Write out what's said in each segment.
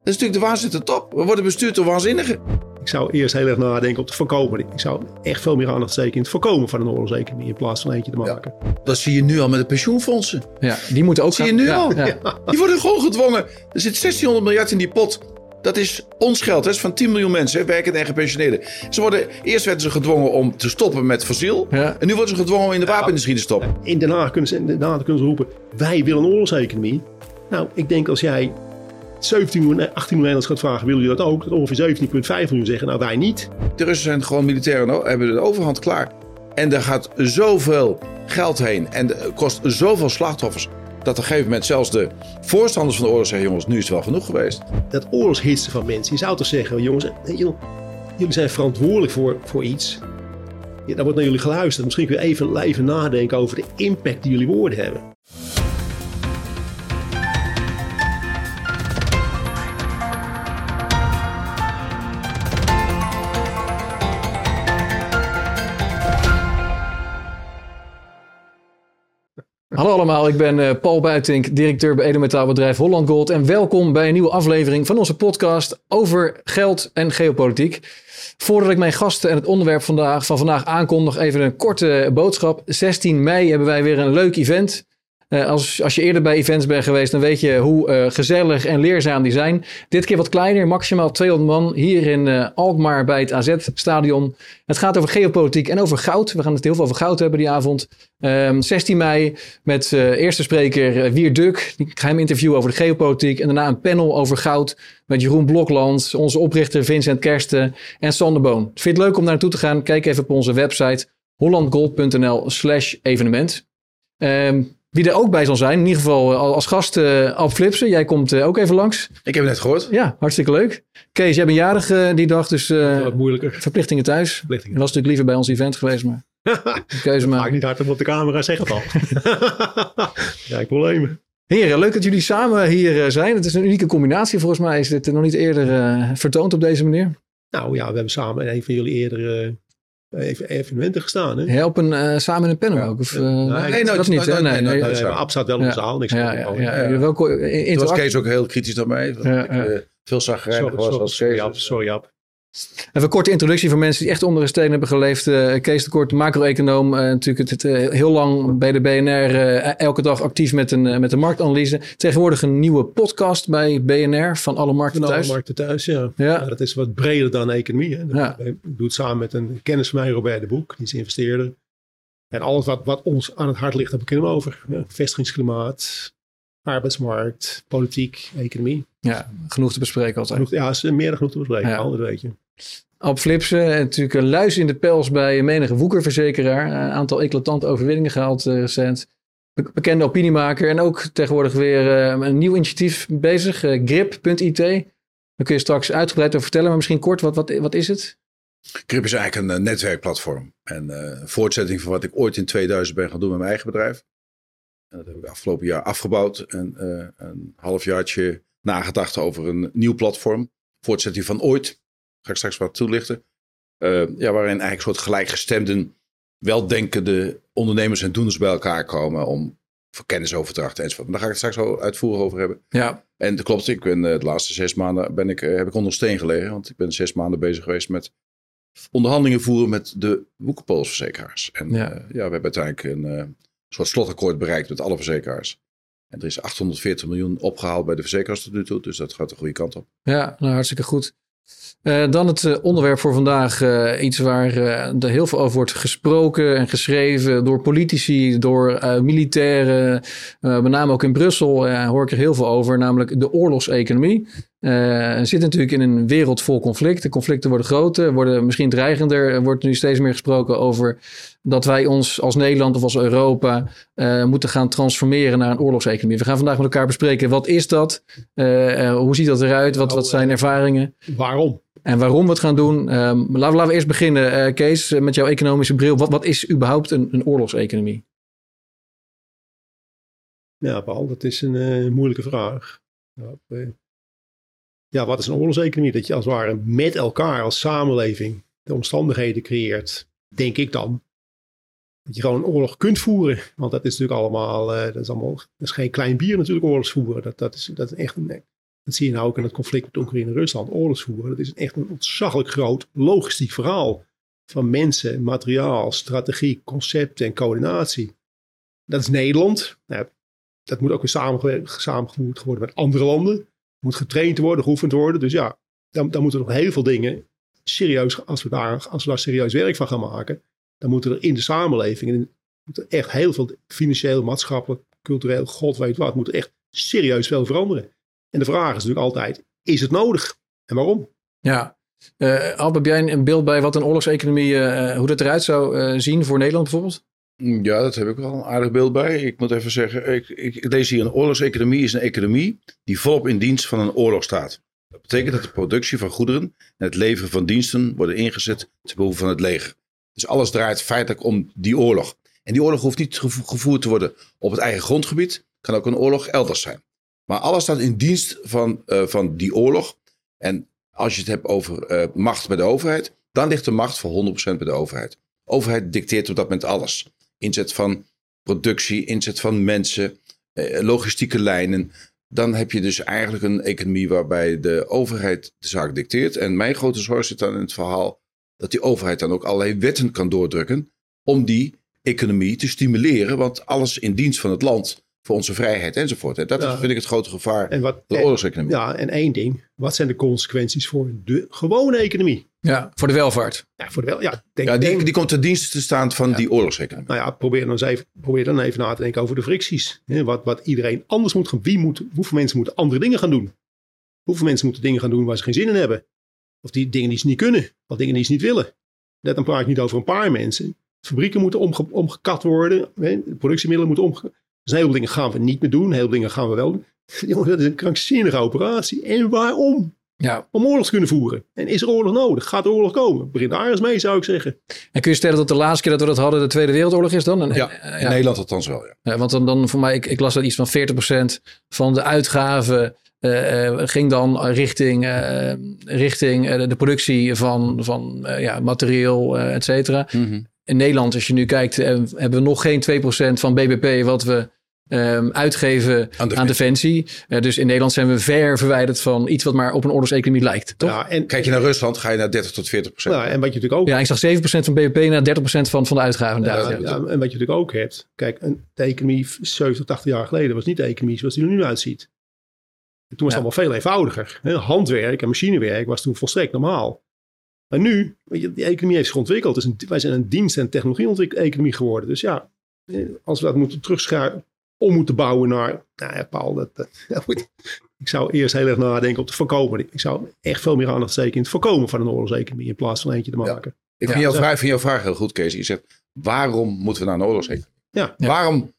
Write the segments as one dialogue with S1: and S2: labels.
S1: Dat is natuurlijk de waanzin de top. We worden bestuurd door waanzinnigen.
S2: Ik zou eerst heel erg nadenken op het voorkomen. Ik zou echt veel meer aandacht steken in het voorkomen van een oorlogseconomie in plaats van eentje te maken.
S1: Ja, dat zie je nu al met de pensioenfondsen.
S3: Ja, die moeten ook
S1: zie je nu al. Ja. Die worden gewoon gedwongen. Er zit 1600 miljard in die pot. Dat is ons geld. Dat is van 10 miljoen mensen, werkende en gepensioneerden. Eerst werden ze gedwongen om te stoppen met fossiel. Ja. En nu worden ze gedwongen om in de wapenindustrie te stoppen.
S2: In Den Haag kunnen ze roepen, wij willen een oorlogseconomie. Nou, ik denk als jij 17 miljoen, 18 miljoen Nederlanders gaat vragen, willen jullie dat ook? Dat ongeveer 17,5 miljoen zeggen, nou wij niet.
S1: De Russen zijn gewoon militairen, hebben de overhand klaar. En er gaat zoveel geld heen en er kost zoveel slachtoffers, dat op een gegeven moment zelfs de voorstanders van de oorlog zeggen, jongens, nu is het wel genoeg geweest.
S2: Dat oorlogshitsen van mensen, je zou toch zeggen, jongens, jullie zijn verantwoordelijk voor iets. Ja, daar wordt naar jullie geluisterd. Misschien kun je even nadenken over de impact die jullie woorden hebben.
S3: Hallo allemaal, ik ben Paul Buitink, directeur bij edelmetaalbedrijf Holland Gold. En welkom bij een nieuwe aflevering van onze podcast over geld en geopolitiek. Voordat ik mijn gasten en het onderwerp van vandaag aankondig, even een korte boodschap. 16 mei hebben wij weer een leuk event. Als je eerder bij events bent geweest, dan weet je hoe gezellig en leerzaam die zijn. Dit keer wat kleiner, maximaal 200 man hier in Alkmaar bij het AZ-stadion. Het gaat over geopolitiek en over goud. We gaan het heel veel over goud hebben die avond. 16 mei met eerste spreker Wier Duk. Die ga hem interviewen over de geopolitiek. En daarna een panel over goud met Jeroen Blokland, onze oprichter Vincent Kersten en Sander Boon. Vind je het leuk om daar naartoe te gaan? Kijk even op onze website hollandgold.nl/evenement. Wie er ook bij zal zijn, in ieder geval als gast Alp Flipsen. Jij komt ook even langs.
S1: Ik heb het net gehoord.
S3: Ja, hartstikke leuk. Kees, jij bent jarig die dag, dus
S2: wat moeilijker.
S3: Verplichtingen thuis. Je was natuurlijk liever bij ons event geweest, maar keuze maken.
S2: Maak niet hard op de camera, zeg het al. Ja, ik problemen.
S3: Heren, leuk dat jullie samen hier zijn. Het is een unieke combinatie. Volgens mij is dit nog niet eerder vertoond op deze manier.
S2: Nou ja, we hebben samen in een van jullie eerdere evenementen gestaan. Hè?
S3: Helpen samen in een panel ook? Of,
S1: nee,
S3: dat niet. Nee.
S2: Ab staat wel in de zaal. Niks
S1: Toen was Kees ook heel kritisch naar mij. Veel zagrijnig was als Kees.
S2: Sorry, Ab.
S3: Even een korte introductie voor mensen die echt onder een steen hebben geleefd. Kees de Kort, macro-econoom. Natuurlijk heel lang bij de BNR. Elke dag actief met de marktanalyse. Tegenwoordig een nieuwe podcast bij BNR van Alle Markten Thuis.
S2: Alle Markten Thuis, ja. Dat is wat breder dan economie. Hè. Ik doe het samen met een kennis van mij, Robert de Boek. Die is investeerder. En alles wat ons aan het hart ligt, daar beginnen we over. Ja, vestigingsklimaat, arbeidsmarkt, politiek, economie.
S3: Ja, genoeg te bespreken altijd.
S2: Ja, is meer dan genoeg te bespreken, dat weet je.
S3: Alp Flipsen, natuurlijk een luis in de pels bij menige woekerverzekeraar. Een aantal eclatante overwinningen gehaald recent. Bekende opiniemaker en ook tegenwoordig weer een nieuw initiatief bezig. Grip.it. Daar kun je straks uitgebreid over vertellen, maar misschien kort, wat is het?
S1: Grip is eigenlijk een netwerkplatform. En een voortzetting van wat ik ooit in 2000 ben gaan doen met mijn eigen bedrijf. En dat heb ik afgelopen jaar afgebouwd. En een halfjaartje nagedacht over een nieuw platform. Voortzetting van ooit. Ga ik straks wat toelichten. Waarin eigenlijk een soort gelijkgestemden, weldenkende ondernemers en doeners bij elkaar komen om voor kennisoverdracht enzovoort. Daar ga ik het straks al uitvoerig over hebben. Ja. En dat klopt, ik ben de laatste 6 maanden heb ik onder steen gelegen. Want ik ben 6 maanden bezig geweest met onderhandelingen voeren met de woekerpoolsverzekeraars. En we hebben uiteindelijk een soort slotakkoord bereikt met alle verzekeraars. En er is 840 miljoen opgehaald bij de verzekeraars tot nu toe. Dus dat gaat de goede kant op.
S3: Ja, nou hartstikke goed. Dan het onderwerp voor vandaag. Iets waar er heel veel over wordt gesproken en geschreven door politici, door militairen. Met name ook in Brussel hoor ik er heel veel over. Namelijk de oorlogseconomie. We zitten natuurlijk in een wereld vol conflict. De conflicten worden groter, worden misschien dreigender. Er wordt nu steeds meer gesproken over dat wij ons als Nederland of als Europa moeten gaan transformeren naar een oorlogseconomie. We gaan vandaag met elkaar bespreken, wat is dat? Hoe ziet dat eruit? Wat zijn ervaringen?
S2: Waarom?
S3: En waarom we het gaan doen. Laten we eerst beginnen, Kees, met jouw economische bril. Wat is überhaupt een oorlogseconomie?
S2: Ja, Paul, dat is een moeilijke vraag. Ja, wat is een oorlogseconomie? Dat je als het ware met elkaar als samenleving de omstandigheden creëert, denk ik dan. Dat je gewoon een oorlog kunt voeren. Want dat is natuurlijk allemaal, dat is geen klein bier natuurlijk oorlogsvoeren. Dat is echt Dat zie je nou ook in het conflict met Oekraïne en Rusland. Oorlogsvoeren, dat is echt een ontzaglijk groot logistiek verhaal. Van mensen, materiaal, strategie, concepten en coördinatie. Dat is Nederland. Nou, dat moet ook weer samengevoerd worden met andere landen. Moet getraind worden, geoefend worden. Dus ja, dan moeten er nog heel veel dingen serieus, als we daar serieus werk van gaan maken, dan moeten er in de samenleving echt heel veel financieel, maatschappelijk, cultureel, god weet wat, moet er echt serieus veel veranderen. En de vraag is natuurlijk altijd, is het nodig? En waarom?
S3: Ja. Alp, heb jij een beeld bij wat een oorlogseconomie, hoe dat eruit zou zien voor Nederland bijvoorbeeld?
S1: Ja, dat heb ik wel een aardig beeld bij. Ik moet even zeggen, ik lees hier een oorlogseconomie is een economie die volop in dienst van een oorlog staat. Dat betekent dat de productie van goederen en het leveren van diensten worden ingezet ten behoeve van het leger. Dus alles draait feitelijk om die oorlog. En die oorlog hoeft niet gevoerd te worden op het eigen grondgebied. Kan ook een oorlog elders zijn. Maar alles staat in dienst van die oorlog. En als je het hebt over macht bij de overheid, dan ligt de macht voor 100% bij de overheid. De overheid dicteert op dat moment alles. Inzet van productie, inzet van mensen, logistieke lijnen. Dan heb je dus eigenlijk een economie waarbij de overheid de zaak dicteert. En mijn grote zorg zit dan in het verhaal dat die overheid dan ook allerlei wetten kan doordrukken om die economie te stimuleren. Want alles in dienst van het land, voor onze vrijheid enzovoort. En dat vind ik het grote gevaar van de oorlogseconomie.
S2: Ja, en één ding. Wat zijn de consequenties voor de gewone economie?
S3: Ja, voor de welvaart.
S2: Ja,
S1: die komt ten dienste te staan van die oorlogseconomie.
S2: Nou ja, probeer dan even na te denken over de fricties. Wat iedereen anders moet gaan. Hoeveel mensen moeten andere dingen gaan doen? Hoeveel mensen moeten dingen gaan doen waar ze geen zin in hebben? Of die dingen die ze niet kunnen. Of dingen die ze niet willen. Dan praat ik niet over een paar mensen. Fabrieken moeten omgekat worden. De productiemiddelen moeten omgekat. Dus een heleboel dingen gaan we niet meer doen. Een heleboel dingen gaan we wel doen. Jongens, dat is een krankzinnige operatie. En waarom?
S3: Ja.
S2: Om oorlog te kunnen voeren. En is er oorlog nodig? Gaat er oorlog komen? Begin daar eens mee, zou ik zeggen.
S3: En kun je stellen dat de laatste keer dat we dat hadden de Tweede Wereldoorlog is dan?
S1: In Nederland althans wel, ja.
S3: Ja, want dan voor mij, ik las dat iets van 40% van de uitgaven ging dan richting de productie van materieel, et cetera. Mm-hmm. In Nederland, als je nu kijkt, hebben we nog geen 2% van BBP wat we uitgeven aan defensie. Dus in Nederland zijn we ver verwijderd van iets wat maar op een oorlogseconomie lijkt. Toch?
S1: Ja, en kijk je naar Rusland, ga je naar 30 tot 40%.
S2: Ja, en wat je natuurlijk ook...
S3: Ja, ik zag 7% van BBP naar 30% van de uitgaven.
S2: En wat je natuurlijk ook hebt. Kijk, de economie 70, 80 jaar geleden was niet de economie zoals die er nu uitziet. Toen was het allemaal veel eenvoudiger. Handwerk en machinewerk was toen volstrekt normaal. Maar nu, die economie heeft zich ontwikkeld. Dus wij zijn een dienst- en technologie-economie geworden. Dus ja, als we dat moeten terugscharen, moeten bouwen naar... Nou ja, Paul, ik zou eerst heel erg nadenken op het voorkomen. Ik zou echt veel meer aandacht steken in het voorkomen van een oorlogseconomie in plaats van eentje te maken.
S1: Ja. Ik vind jouw vraag heel goed, Kees. Je zegt, waarom moeten we naar een oorlogseconomie?
S2: Ja.
S1: Waarom?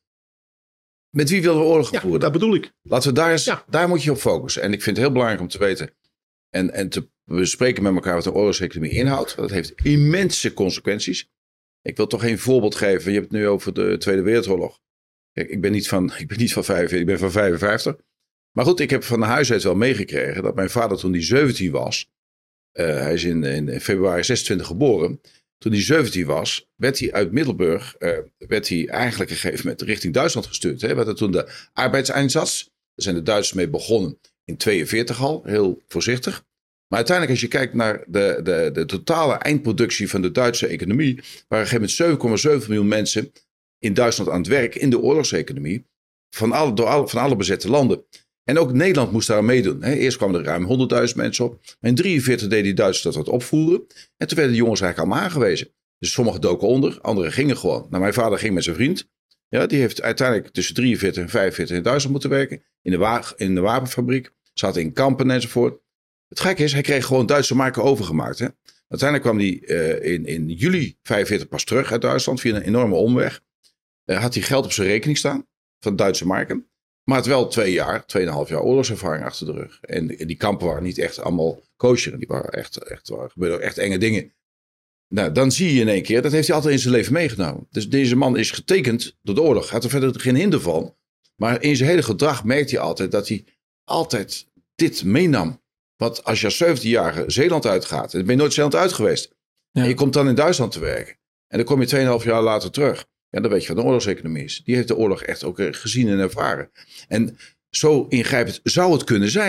S1: Met wie willen we oorlog voeren?
S2: Ja, dat bedoel ik.
S1: Laten we daar moet je op focussen. En ik vind het heel belangrijk om te weten en te bespreken met elkaar wat een oorlogseconomie inhoudt. Dat heeft immense consequenties. Ik wil toch een voorbeeld geven. Je hebt het nu over de Tweede Wereldoorlog. Kijk, ik ben niet van 45, ik ben van 55. Maar goed, ik heb van huis uit wel meegekregen dat mijn vader toen hij 17 was. Hij is in februari 26 geboren. Toen hij 17 was, werd hij uit Middelburg eigenlijk een gegeven moment richting Duitsland gestuurd. Hè? Werd toen de arbeidseinsatz. Daar zijn de Duitsers mee begonnen in 42 al, heel voorzichtig. Maar uiteindelijk als je kijkt naar de totale eindproductie van de Duitse economie, waren op een gegeven moment 7,7 miljoen mensen in Duitsland aan het werk in de oorlogseconomie van alle bezette landen. En ook Nederland moest daar aan meedoen. Hè. Eerst kwamen er ruim 100.000 mensen op. Maar in 1943 deden die Duitsers dat opvoeren. En toen werden de jongens eigenlijk allemaal aangewezen. Dus sommigen doken onder, anderen gingen gewoon. Nou, mijn vader ging met zijn vriend. Ja, die heeft uiteindelijk tussen 43 en 45 in Duitsland moeten werken. In de wapenfabriek. Zaten in kampen enzovoort. Het gekke is, hij kreeg gewoon Duitse marken overgemaakt. Hè. Uiteindelijk kwam hij in juli 45 pas terug uit Duitsland. Via een enorme omweg. Had hij geld op zijn rekening staan. Van Duitse marken. Maar het wel 2,5 jaar oorlogservaring achter de rug. En die kampen waren niet echt allemaal kosher. Die waren gebeurden echt enge dingen. Nou, dan zie je in één keer, dat heeft hij altijd in zijn leven meegenomen. Dus deze man is getekend door de oorlog. Hij had er verder geen hinder van. Maar in zijn hele gedrag merkt hij altijd dat hij altijd dit meenam. Want als je als 17-jarige Zeeland uitgaat, en ben je nooit Zeeland uit geweest. Ja. En je komt dan in Duitsland te werken. En dan kom je 2,5 jaar later terug. Ja, dan weet je wat een oorlogseconomie is. Die heeft de oorlog echt ook gezien en ervaren. En zo ingrijpend zou het kunnen zijn.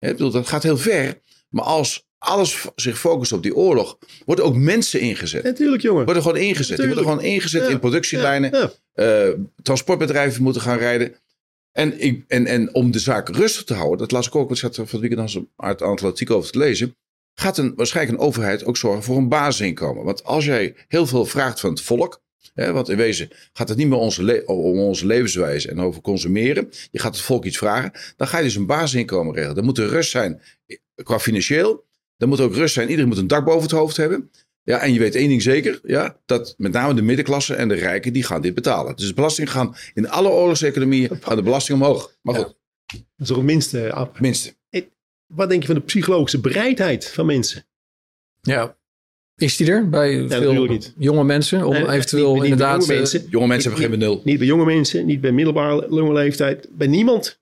S1: Ik bedoel, dat gaat heel ver. Maar als alles zich focust op die oorlog, worden ook mensen ingezet.
S2: Natuurlijk, jongen.
S1: Worden gewoon ingezet. Die worden gewoon ingezet in productielijnen. Transportbedrijven moeten gaan rijden. En om de zaak rustig te houden, dat las ik ook, want ik zat van het weekend uit een aantal artikelen over te lezen, gaat waarschijnlijk een overheid ook zorgen voor een basisinkomen. Want als jij heel veel vraagt van het volk, want in wezen gaat het niet meer om onze levenswijze en over consumeren. Je gaat het volk iets vragen. Dan ga je dus een basisinkomen regelen. Er moet er rust zijn qua financieel. Er moet ook rust zijn. Iedereen moet een dak boven het hoofd hebben. Ja, en je weet één ding zeker. Ja, dat met name de middenklasse en de rijken die gaan dit betalen. Dus de belastingen gaan in alle oorlogseconomieën gaan de belasting omhoog. Maar goed.
S2: Dat is ook het minste.
S1: Minste.
S2: Wat denk je van de psychologische bereidheid van mensen?
S3: Ja. Is die er bij veel jonge mensen? Om eventueel inderdaad...
S1: Jonge mensen hebben geen benul.
S2: Niet bij jonge mensen, niet bij middelbare jonge leeftijd. Bij niemand.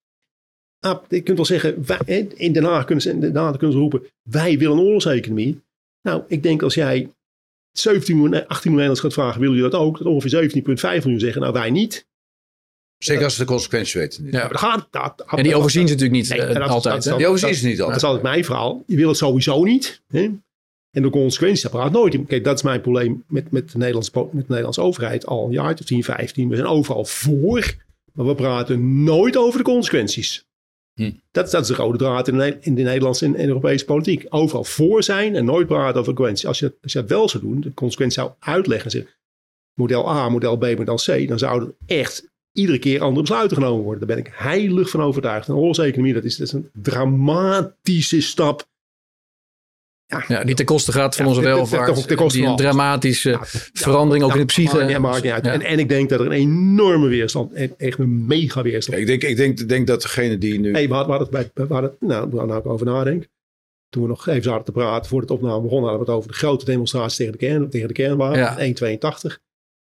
S2: Je kunt wel zeggen, in Den Haag kunnen ze roepen, wij willen een oorlogseconomie. Nou, ik denk als jij 17 miljoen, 18 miljoen Nederlanders gaat vragen, willen jullie dat ook? Dat ongeveer 17,5 miljoen zeggen, nou wij niet.
S1: Zeker als ze de consequenties weten.
S3: Ja. En die overzien ze natuurlijk niet altijd.
S1: Die overzien ze niet altijd.
S2: Dat is altijd mijn verhaal. Je wil het sowieso niet. Hè? En de consequenties, dat praat nooit. Kijk, dat is mijn probleem met de Nederlandse overheid al een jaar of 10, 15. We zijn overal voor, maar we praten nooit over de consequenties. Dat is de rode draad in de Nederlandse en Europese politiek. Overal voor zijn en nooit praten over consequenties. Als je dat wel zou doen, de consequenties zou uitleggen en zeggen, model A, model B, model C, dan zouden echt iedere keer andere besluiten genomen worden. Daar ben ik heilig van overtuigd. En oorlogseconomie, dat is een dramatische stap.
S3: Ja, die ten koste gaat van onze welvaart. Die een dramatische verandering ook in de psyche.
S2: Maakt niet uit. Ja. En ik denk dat er een enorme weerstand, echt een mega weerstand.
S1: Ik denk dat degene die nu...
S2: We hadden ik over nadenk. Toen we nog even zaten te praten, voor het opname begonnen, hadden we het over de grote demonstraties tegen de kernwapen. 1,82.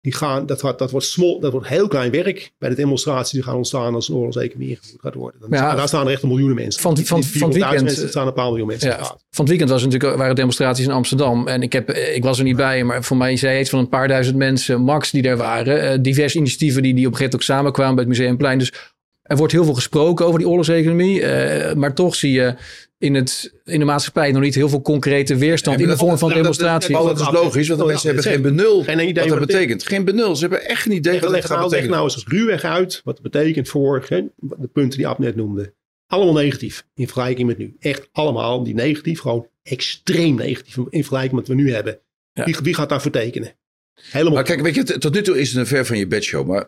S2: Dat wordt heel klein werk bij de demonstraties die gaan ontstaan als een oorlogseconomie ingevoerd gaat worden. Daar staan er echt miljoenen mensen.
S3: Van het weekend
S2: staan een paar miljoen mensen.
S3: Ja, van het weekend waren demonstraties in Amsterdam. En ik was er niet bij, maar voor mij zei iets van een paar duizend mensen max die er waren. Diverse initiatieven die op een gegeven moment ook samenkwamen bij het Museumplein. Dus er wordt heel veel gesproken over die oorlogseconomie. Maar toch zie je in de maatschappij nog niet heel veel concrete weerstand in de vorm van demonstraties.
S1: Dat is logisch, want de mensen hebben geen benul wat dat betekent. Geen benul, ze hebben echt geen idee wat dat gaat betekenen.
S2: Leg nou eens ruwweg uit wat het betekent voor de punten die Ab net noemde. Allemaal negatief in vergelijking met nu. Echt allemaal die negatief, gewoon extreem negatief in vergelijking met wat we nu hebben. Ja. Wie gaat daarvoor tekenen? Helemaal.
S1: Maar kijk, weet je, tot nu toe is het een ver van je bedshow, maar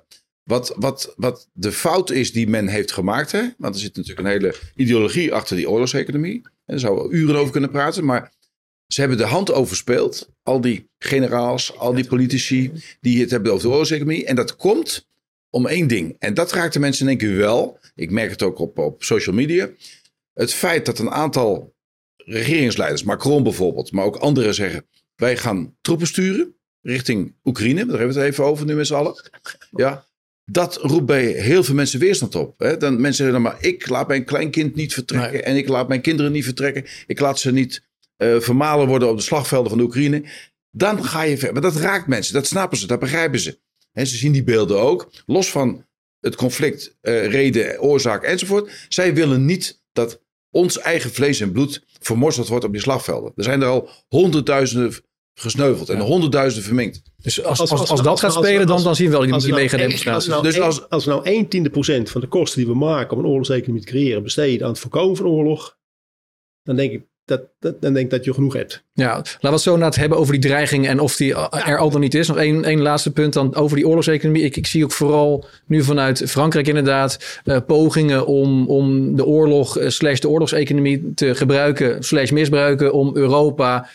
S1: wat de fout is die men heeft gemaakt, hè? Want er zit natuurlijk een hele ideologie achter die oorlogseconomie. En daar zouden we uren over kunnen praten. Maar ze hebben de hand overspeeld. Al die generaals, al die politici die het hebben over de oorlogseconomie. En dat komt om één ding. En dat raakt de mensen in één keer wel. Ik merk het ook op social media. Het feit dat een aantal regeringsleiders, Macron bijvoorbeeld, maar ook anderen zeggen, wij gaan troepen sturen richting Oekraïne. Daar hebben we het even over nu met z'n allen. Ja. Dat roept bij heel veel mensen weerstand op. Hè? Dan mensen zeggen dan maar, ik laat mijn kleinkind niet vertrekken. Nee. En ik laat mijn kinderen niet vertrekken. Ik laat ze niet vermalen worden op de slagvelden van de Oekraïne. Dan ga je ver. Maar dat raakt mensen. Dat snappen ze. Dat begrijpen ze. En ze zien die beelden ook. Los van het conflict, reden, oorzaak enzovoort. Zij willen niet dat ons eigen vlees en bloed vermorzeld wordt op die slagvelden. Er zijn er al honderdduizenden gesneuveld en honderdduizenden verminkt.
S3: Dus als dat gaat spelen, dan zien we wel die mega demonstraties.
S2: Als we nou 1/10% van de kosten die we maken om een oorlogseconomie te creëren besteden aan het voorkomen van oorlog, dan denk ik dat je genoeg hebt.
S3: Ja, laten we het zo inderdaad hebben over die dreiging en of die er al dan niet is. Nog één laatste punt dan over die oorlogseconomie. Ik zie ook vooral nu vanuit Frankrijk inderdaad pogingen om de oorlog / de oorlogseconomie te gebruiken / misbruiken om Europa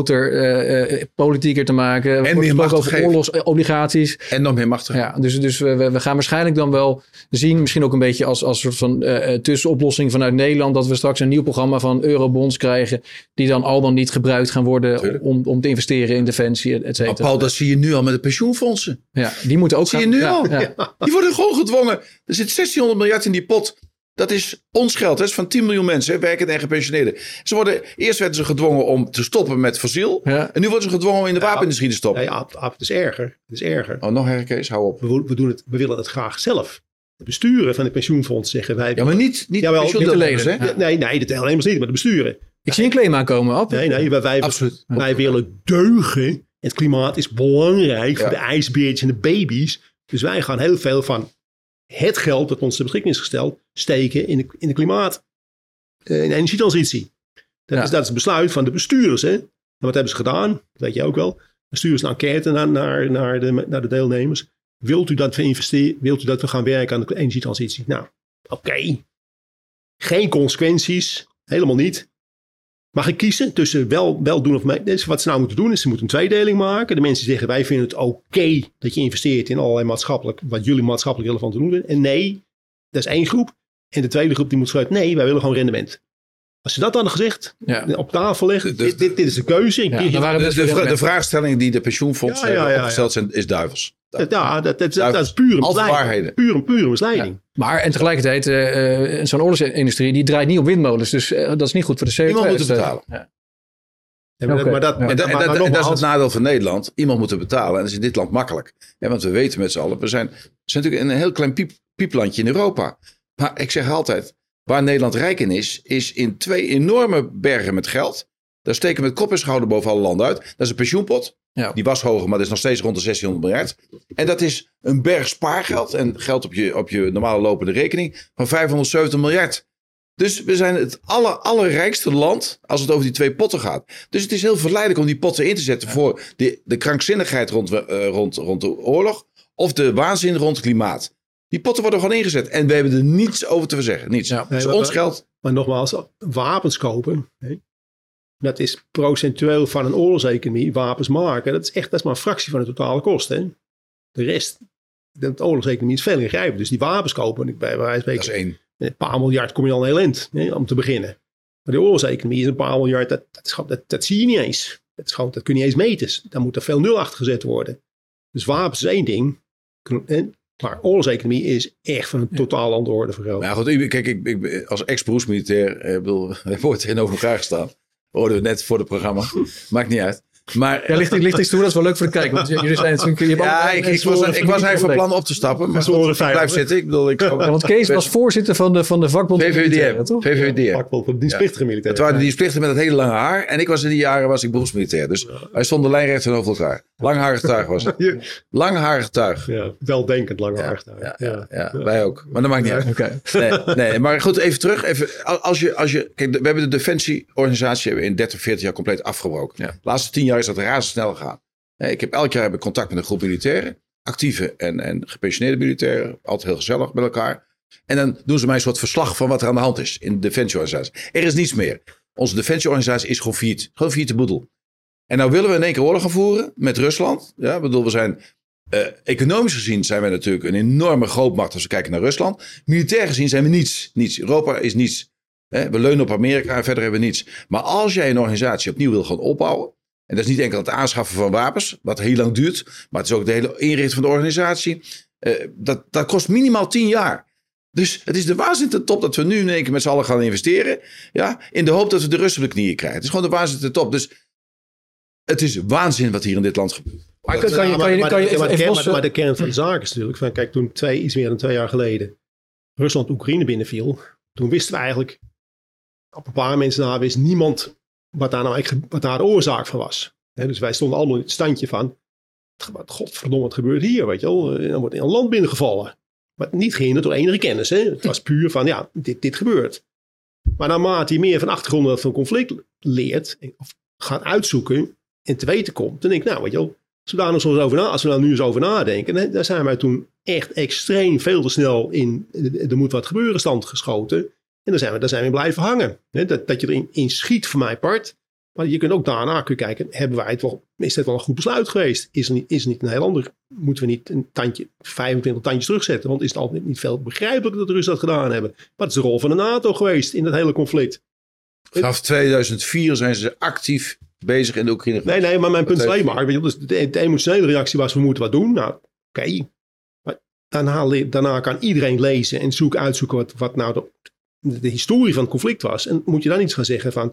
S3: groter, politieker te maken.
S1: En meer macht
S3: over oorlogsobligaties.
S1: En nog meer macht te
S3: geven. Ja, dus we gaan waarschijnlijk dan wel zien, misschien ook een beetje als soort van tussenoplossing vanuit Nederland, dat we straks een nieuw programma van eurobonds krijgen die dan al dan niet gebruikt gaan worden om te investeren in defensie, et cetera.
S1: Paul, dat zie je nu al met de pensioenfondsen.
S3: Ja, die moeten ook
S1: zie je nu al. Ja. Die worden gewoon gedwongen. Er zit 1600 miljard in die pot. Dat is ons geld. Dat is van 10 miljoen mensen, werkend en gepensioneerden. Eerst werden ze gedwongen om te stoppen met fossiel. Ja. En nu worden ze gedwongen om in de wapenindustrie te stoppen.
S2: Ja, het is erger.
S1: Oh, nog erger, Kees, hou op.
S2: We willen het graag zelf. De besturen van de pensioenfonds zeggen wij...
S1: Ja, maar niet de pensioendeelnemers, hè?
S2: Nee, de deelnemers niet, maar de besturen.
S3: Ik zie een claim aankomen.
S2: Absoluut. Wij willen deugen. Het klimaat is belangrijk voor de ijsbeertjes en de baby's. Dus wij gaan heel veel van het geld dat ons ter beschikking is gesteld steken in de klimaat. In de energietransitie. Dat is het besluit van de bestuurders. Hè? En wat hebben ze gedaan? Dat weet je ook wel. Dan sturen ze een enquête naar de deelnemers. Wilt u dat we investeren? Wilt u dat we gaan werken aan de energietransitie? Nou, oké. Geen consequenties. Helemaal niet. Mag ik kiezen tussen wel doen of mee? Dus wat ze nou moeten doen is ze moeten een tweedeling maken. De mensen zeggen wij vinden het oké dat je investeert in allerlei wat jullie maatschappelijk relevant doen. En nee, dat is één groep. En de tweede groep die moet schrijven nee, wij willen gewoon rendement. Als je dat dan gezegd op tafel legt, dit is de keuze.
S1: De vraagstellingen die de pensioenfondsen hebben opgesteld zijn, is duivels.
S2: Dat is pure misleiding. Pure misleiding.
S3: Ja. Maar en tegelijkertijd, zo'n oorlogsindustrie die draait niet op windmolens. Dus dat is niet goed voor de CO2.
S1: Iemand moet het betalen. En dat is het nadeel van Nederland. Iemand moet het betalen. En dat is in dit land makkelijk. Ja, want we weten met z'n allen, we zijn natuurlijk een heel klein pieplandje in Europa. Maar ik zeg altijd, waar Nederland rijk in is in 2 enorme bergen met geld. Daar steken we met kop en schouder boven alle landen uit. Dat is een pensioenpot. Ja. Die was hoger, maar dat is nog steeds rond de 1600 miljard. En dat is een berg spaargeld en geld op je normale lopende rekening van 570 miljard. Dus we zijn het allerrijkste land als het over die 2 potten gaat. Dus het is heel verleidelijk om die potten in te zetten voor de krankzinnigheid rond de oorlog of de waanzin rond het klimaat. Die potten worden gewoon ingezet en we hebben er niets over te verzeggen. Niets. Ja, dus ons geld.
S2: Maar nogmaals, wapens kopen... Dat is procentueel van een oorlogseconomie, wapens maken. Dat is maar een fractie van de totale kosten. Hè? De rest, de oorlogseconomie is veel ingrijpend. Dus die wapens kopen, bij wijze van spreken, een paar miljard kom je al een heel eind, om te beginnen. Maar die oorlogseconomie is een paar miljard, dat zie je niet eens. Dat kun je niet eens meten. Daar moet er veel nul achter gezet worden. Dus wapens is één ding. Maar oorlogseconomie is echt van een totaal andere orde vergroot.
S1: Nou goed, kijk, ik als ex-beroepsmilitair we worden tegenover elkaar gestaan. Hoorden we net voor het programma. Maakt niet uit. Maar
S3: licht iets toe, dat is wel leuk voor de kijker. Want jullie zijn natuurlijk...
S1: Ik was eigenlijk van plan op te stappen. Maar blijf zitten. Ik bedoel,
S3: want Kees was voorzitter van de vakbond.
S1: VVDM.
S2: Vakbond van de dienstplichtige militair.
S1: Het waren de dienstplichtigen met het hele lange haar. En ik was in die jaren beroepsmilitair. Dus wij stonden lijnrecht tegenover elkaar. Langharig tuig was het. Langharig tuig.
S2: Ja, weldenkend langharig tuig.
S1: Ja, wij ook. Maar dat maakt niet uit. Okay. Nee, maar goed, even terug. Kijk, we hebben de defensieorganisatie in 30, 40 jaar compleet afgebroken. De laatste 10 jaar is dat razendsnel gegaan. Ik heb elk jaar contact met een groep militairen. Actieve en gepensioneerde militairen. Altijd heel gezellig met elkaar. En dan doen ze mij een soort verslag van wat er aan de hand is in de defensieorganisatie. Er is niets meer. Onze defensieorganisatie is gewoon failliet. Gewoon failliet de boedel. En nou willen we in één keer oorlog gaan voeren met Rusland. Ja, ik bedoel, we zijn... economisch gezien zijn we natuurlijk een enorme grootmacht als we kijken naar Rusland. Militair gezien zijn we niets. Europa is niets. We leunen op Amerika en verder hebben we niets. Maar als jij een organisatie opnieuw wil gaan opbouwen... En dat is niet enkel het aanschaffen van wapens, wat heel lang duurt. Maar het is ook de hele inrichting van de organisatie. Dat kost minimaal 10 jaar. Dus het is de waanzin ten top dat we nu in één keer met z'n allen gaan investeren. Ja, in de hoop dat we de Russen op de knieën krijgen. Het is gewoon de waanzin ten top. Dus het is waanzin wat hier in dit land gebeurt.
S2: Maar de kern van de zaak is natuurlijk... Van, kijk, toen iets meer dan 2 jaar geleden... Rusland Oekraïne binnenviel... Toen wisten we eigenlijk... Op een paar mensen na wist niemand... Wat daar de oorzaak van was. Dus wij stonden allemaal in het standje van... Godverdomme, wat gebeurt hier? Weet je wel? Dan wordt een land binnengevallen. Maar niet gehinderd door enige kennis. Hè? Het was puur van, dit gebeurt. Maar naarmate je meer van achtergronden van conflict leert... Of gaat uitzoeken en te weten komt... Dan denk ik, weet je wel... Als we daar nu eens over nadenken... Daar zijn wij toen echt extreem veel te snel in... Er moet wat gebeuren stand geschoten... En daar zijn we blijven hangen. Dat je erin schiet voor mijn part. Maar je kunt ook daarna kijken. Is dit wel een goed besluit geweest? Is er niet een heel ander? Moeten we niet een 25 tandjes terugzetten? Want is het altijd niet veel begrijpelijker dat de Russen dat gedaan hebben? Maar het is de rol van de NATO geweest in dat hele conflict.
S1: Vanaf 2004 zijn ze actief bezig in de Oekraïne.
S2: Nee, maar mijn punt is alleen maar. Dus de emotionele reactie was, we moeten wat doen. Nou, oké. Maar daarna kan iedereen lezen en uitzoeken wat nou de historie van het conflict was. En moet je dan iets gaan zeggen van...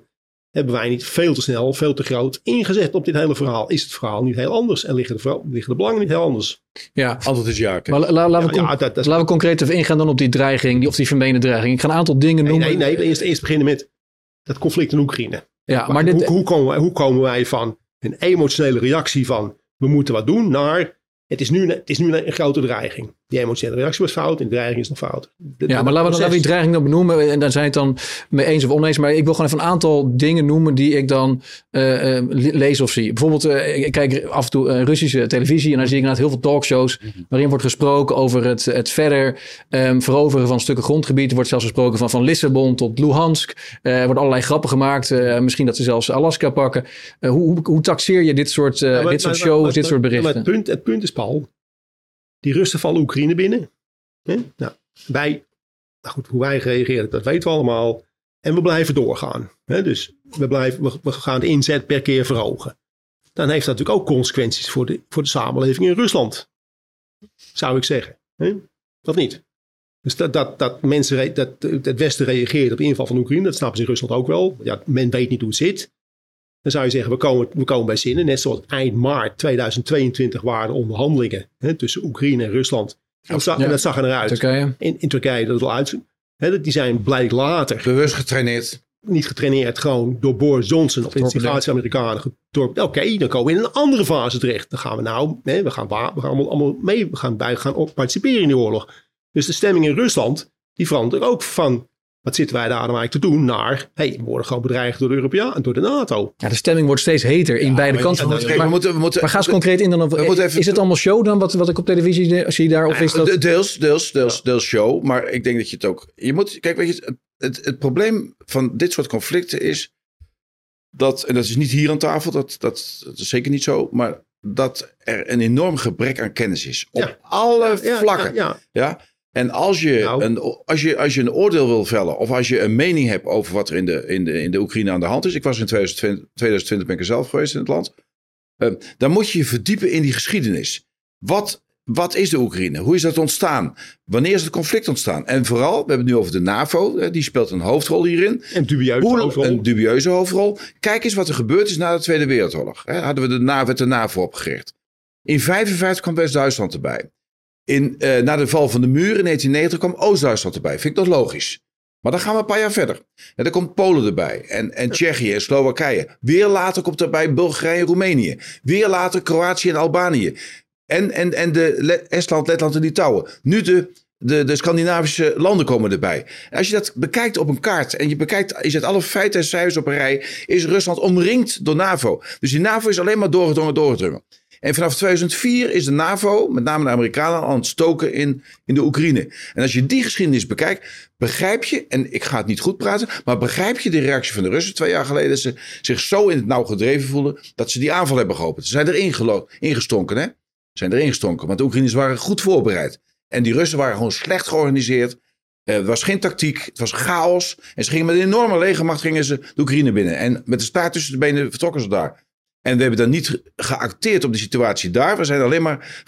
S2: hebben wij niet veel te snel, veel te groot ingezet op dit hele verhaal? Is het verhaal niet heel anders? En liggen de belangen niet heel anders?
S3: Ja,
S1: antwoord is ja.
S3: Maar laten we concreet even ingaan dan op die dreiging, of die vermeende dreiging. Ik ga een aantal dingen noemen.
S2: Nee, eerst beginnen met dat conflict in Oekraïne.
S3: Ja, maar
S2: hoe komen wij van een emotionele reactie van we moeten wat doen naar het is nu een grote dreiging. Die emotionele reactie was fout en de dreiging is nog fout.
S3: Maar laten we die dreiging dan benoemen. En daar zijn het dan mee eens of oneens. Maar ik wil gewoon even een aantal dingen noemen die ik dan lees of zie. Bijvoorbeeld, ik kijk af en toe Russische televisie. En daar zie ik inderdaad heel veel talkshows waarin wordt gesproken over het verder veroveren van stukken grondgebied. Er wordt zelfs gesproken van Lissabon tot Luhansk. Er worden allerlei grappen gemaakt. Misschien dat ze zelfs Alaska pakken. Hoe taxeer je dit soort shows, dit soort berichten?
S2: Maar het punt is, Paul, die Russen vallen Oekraïne binnen. Nou, hoe wij gereageerd, dat weten we allemaal. En we blijven doorgaan. Dus we gaan de inzet per keer verhogen. Dan heeft dat natuurlijk ook consequenties voor de samenleving in Rusland. Zou ik zeggen. Dat niet. Dus dat mensen, dat het Westen reageert op de inval van Oekraïne, dat snappen ze in Rusland ook wel. Ja, men weet niet hoe het zit. Dan zou je zeggen, we komen bij zinnen. Net zoals eind maart 2022 waren onderhandelingen tussen Oekraïne en Rusland. En dat zag er eruit.
S3: Turkije. In
S2: Turkije dat het al uit. Die zijn blijk later.
S1: Bewust getraineerd.
S2: Niet getraineerd, gewoon door Boris Johnson of instigatie-Amerikanen getorpedeerd. Oké, dan komen we in een andere fase terecht. Dan gaan we gaan allemaal mee. We gaan participeren in die oorlog. Dus de stemming in Rusland, die verandert ook van wat zitten wij daar nou eigenlijk te doen naar we worden gewoon bedreigd door de Europeanen en door de NATO.
S3: Ja, de stemming wordt steeds heter in beide kanten. Maar ga eens concreet in dan op. Is het allemaal show dan wat ik op televisie zie daar? Of is dat...
S1: Deels show, maar ik denk dat je het ook... Kijk, weet je, het probleem van dit soort conflicten is dat, en dat is niet hier aan tafel, dat is zeker niet zo, maar dat er een enorm gebrek aan kennis is. Op alle vlakken. Ja. En als je een oordeel wil vellen of als je een mening hebt over wat er in de Oekraïne aan de hand is. Ik was in 2020 ben ik er zelf geweest in het land. Dan moet je je verdiepen in die geschiedenis. Wat is de Oekraïne? Hoe is dat ontstaan? Wanneer is het conflict ontstaan? En vooral, we hebben het nu over de NAVO. Die speelt een hoofdrol hierin. Een dubieuze hoofdrol. Kijk eens wat er gebeurd is na de Tweede Wereldoorlog. Hadden we werd de NAVO opgericht. In 1955 kwam West-Duitsland erbij. Na de val van de muur in 1990 kwam Oost-Duitsland erbij. Vind ik dat logisch. Maar dan gaan we een paar jaar verder. En dan komt Polen erbij. En Tsjechië en Slowakije. Weer later komt erbij Bulgarije en Roemenië. Weer later Kroatië en Albanië. En Estland, Letland en Litouwen. Nu de Scandinavische landen komen erbij. En als je dat bekijkt op een kaart. En je zet alle feiten en cijfers op een rij. Is Rusland omringd door NAVO. Dus die NAVO is alleen maar doorgedrongen. En vanaf 2004 is de NAVO, met name de Amerikanen, aan het stoken in de Oekraïne. En als je die geschiedenis bekijkt, begrijp je, en ik ga het niet goed praten, maar begrijp je de reactie van de Russen 2 jaar geleden, dat ze zich zo in het nauw gedreven voelden, dat ze die aanval hebben geopend. Ze zijn erin ingestonken, hè? Ze zijn erin gestonken, want de Oekraïners waren goed voorbereid. En die Russen waren gewoon slecht georganiseerd. Er was geen tactiek, het was chaos. En ze gingen met een enorme legermacht de Oekraïne binnen. En met de staart tussen de benen vertrokken ze daar. En we hebben dan niet geacteerd op de situatie daar. We zijn alleen maar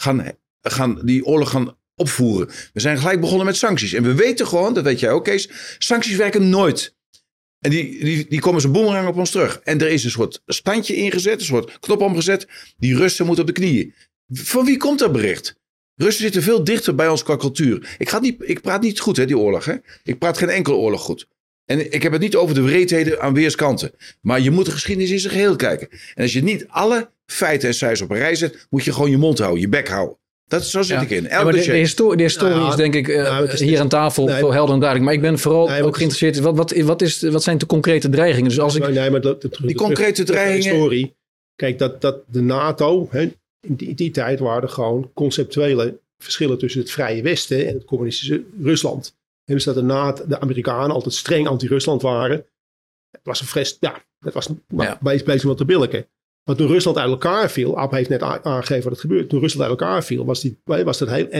S1: die oorlog gaan opvoeren. We zijn gelijk begonnen met sancties. En we weten gewoon, dat weet jij ook Kees, sancties werken nooit. En die komen als een boemerang op ons terug. En er is een soort standje ingezet, een soort knop omgezet. Die Russen moeten op de knieën. Van wie komt dat bericht? Russen zitten veel dichter bij ons qua cultuur. Ik praat niet goed, die oorlog. Hè? Ik praat geen enkele oorlog goed. En ik heb het niet over de wreedheden aan weerskanten. Maar je moet de geschiedenis in zijn geheel kijken. En als je niet alle feiten en cijfers op een rij zet, moet je gewoon je mond houden, je bek houden. Zo zit ik in.
S3: Maar de historie is denk ik hier aan tafel helder en duidelijk. Maar ik ben vooral ook geïnteresseerd. Wat zijn de concrete dreigingen? Dus als
S1: die concrete dreigingen.
S2: Historie. Kijk, dat de NATO, in die tijd waren er gewoon conceptuele verschillen tussen het Vrije Westen en het communistische Rusland. Dus dat de Amerikanen altijd streng anti-Rusland waren. Het was bezig wat te billijken. Maar toen Rusland uit elkaar viel, Ab heeft net aangegeven wat het gebeurde. Toen Rusland uit elkaar viel, was dat heel...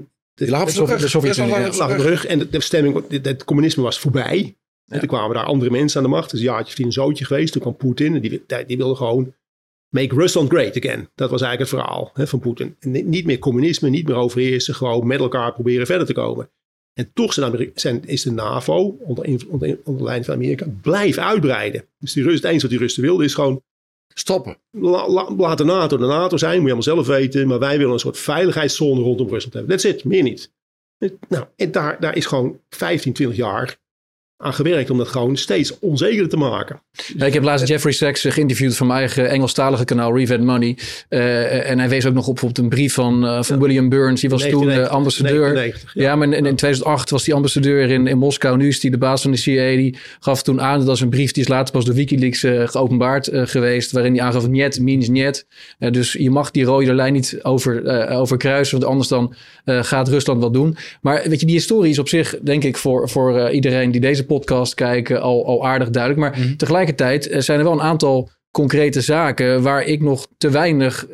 S3: de Sovjet-Unie
S2: lag op de rug en de stemming, het communisme was voorbij. En toen kwamen daar andere mensen aan de macht. Dus een jaartje of een zootje geweest. Toen kwam Poetin en die wilde gewoon make Rusland great again. Dat was eigenlijk het verhaal van Poetin. Niet meer communisme, niet meer overheersen. Gewoon met elkaar proberen verder te komen. En toch is de NAVO onder leiding van Amerika blijven uitbreiden. Dus het enige wat die Russen wilden is gewoon
S1: stoppen.
S2: Laat de NATO zijn, moet je allemaal zelf weten. Maar wij willen een soort veiligheidszone rondom Rusland hebben. That's it, meer niet. Nou, en daar is gewoon 15, 20 jaar aan gewerkt om dat gewoon steeds onzekerder te maken.
S3: Ja, ik heb laatst Jeffrey Sachs geïnterviewd van mijn eigen Engelstalige kanaal Revet Money. En hij wees ook nog op bijvoorbeeld een brief van William Burns. Die was 1990, toen ambassadeur.
S2: 1990,
S3: ja, maar in 2008 was die ambassadeur in Moskou. Nu is hij de baas van de CIA. Die gaf toen aan, dat was een brief die is later pas door WikiLeaks geopenbaard geweest. Waarin hij aangaf, niet means niet. Dus je mag die rode lijn niet overkruisen. Want anders dan gaat Rusland wat doen. Maar weet je, die historie is op zich, denk ik, voor iedereen die deze podcast kijken al aardig duidelijk. Maar tegelijkertijd zijn er wel een aantal concrete zaken waar ik nog te weinig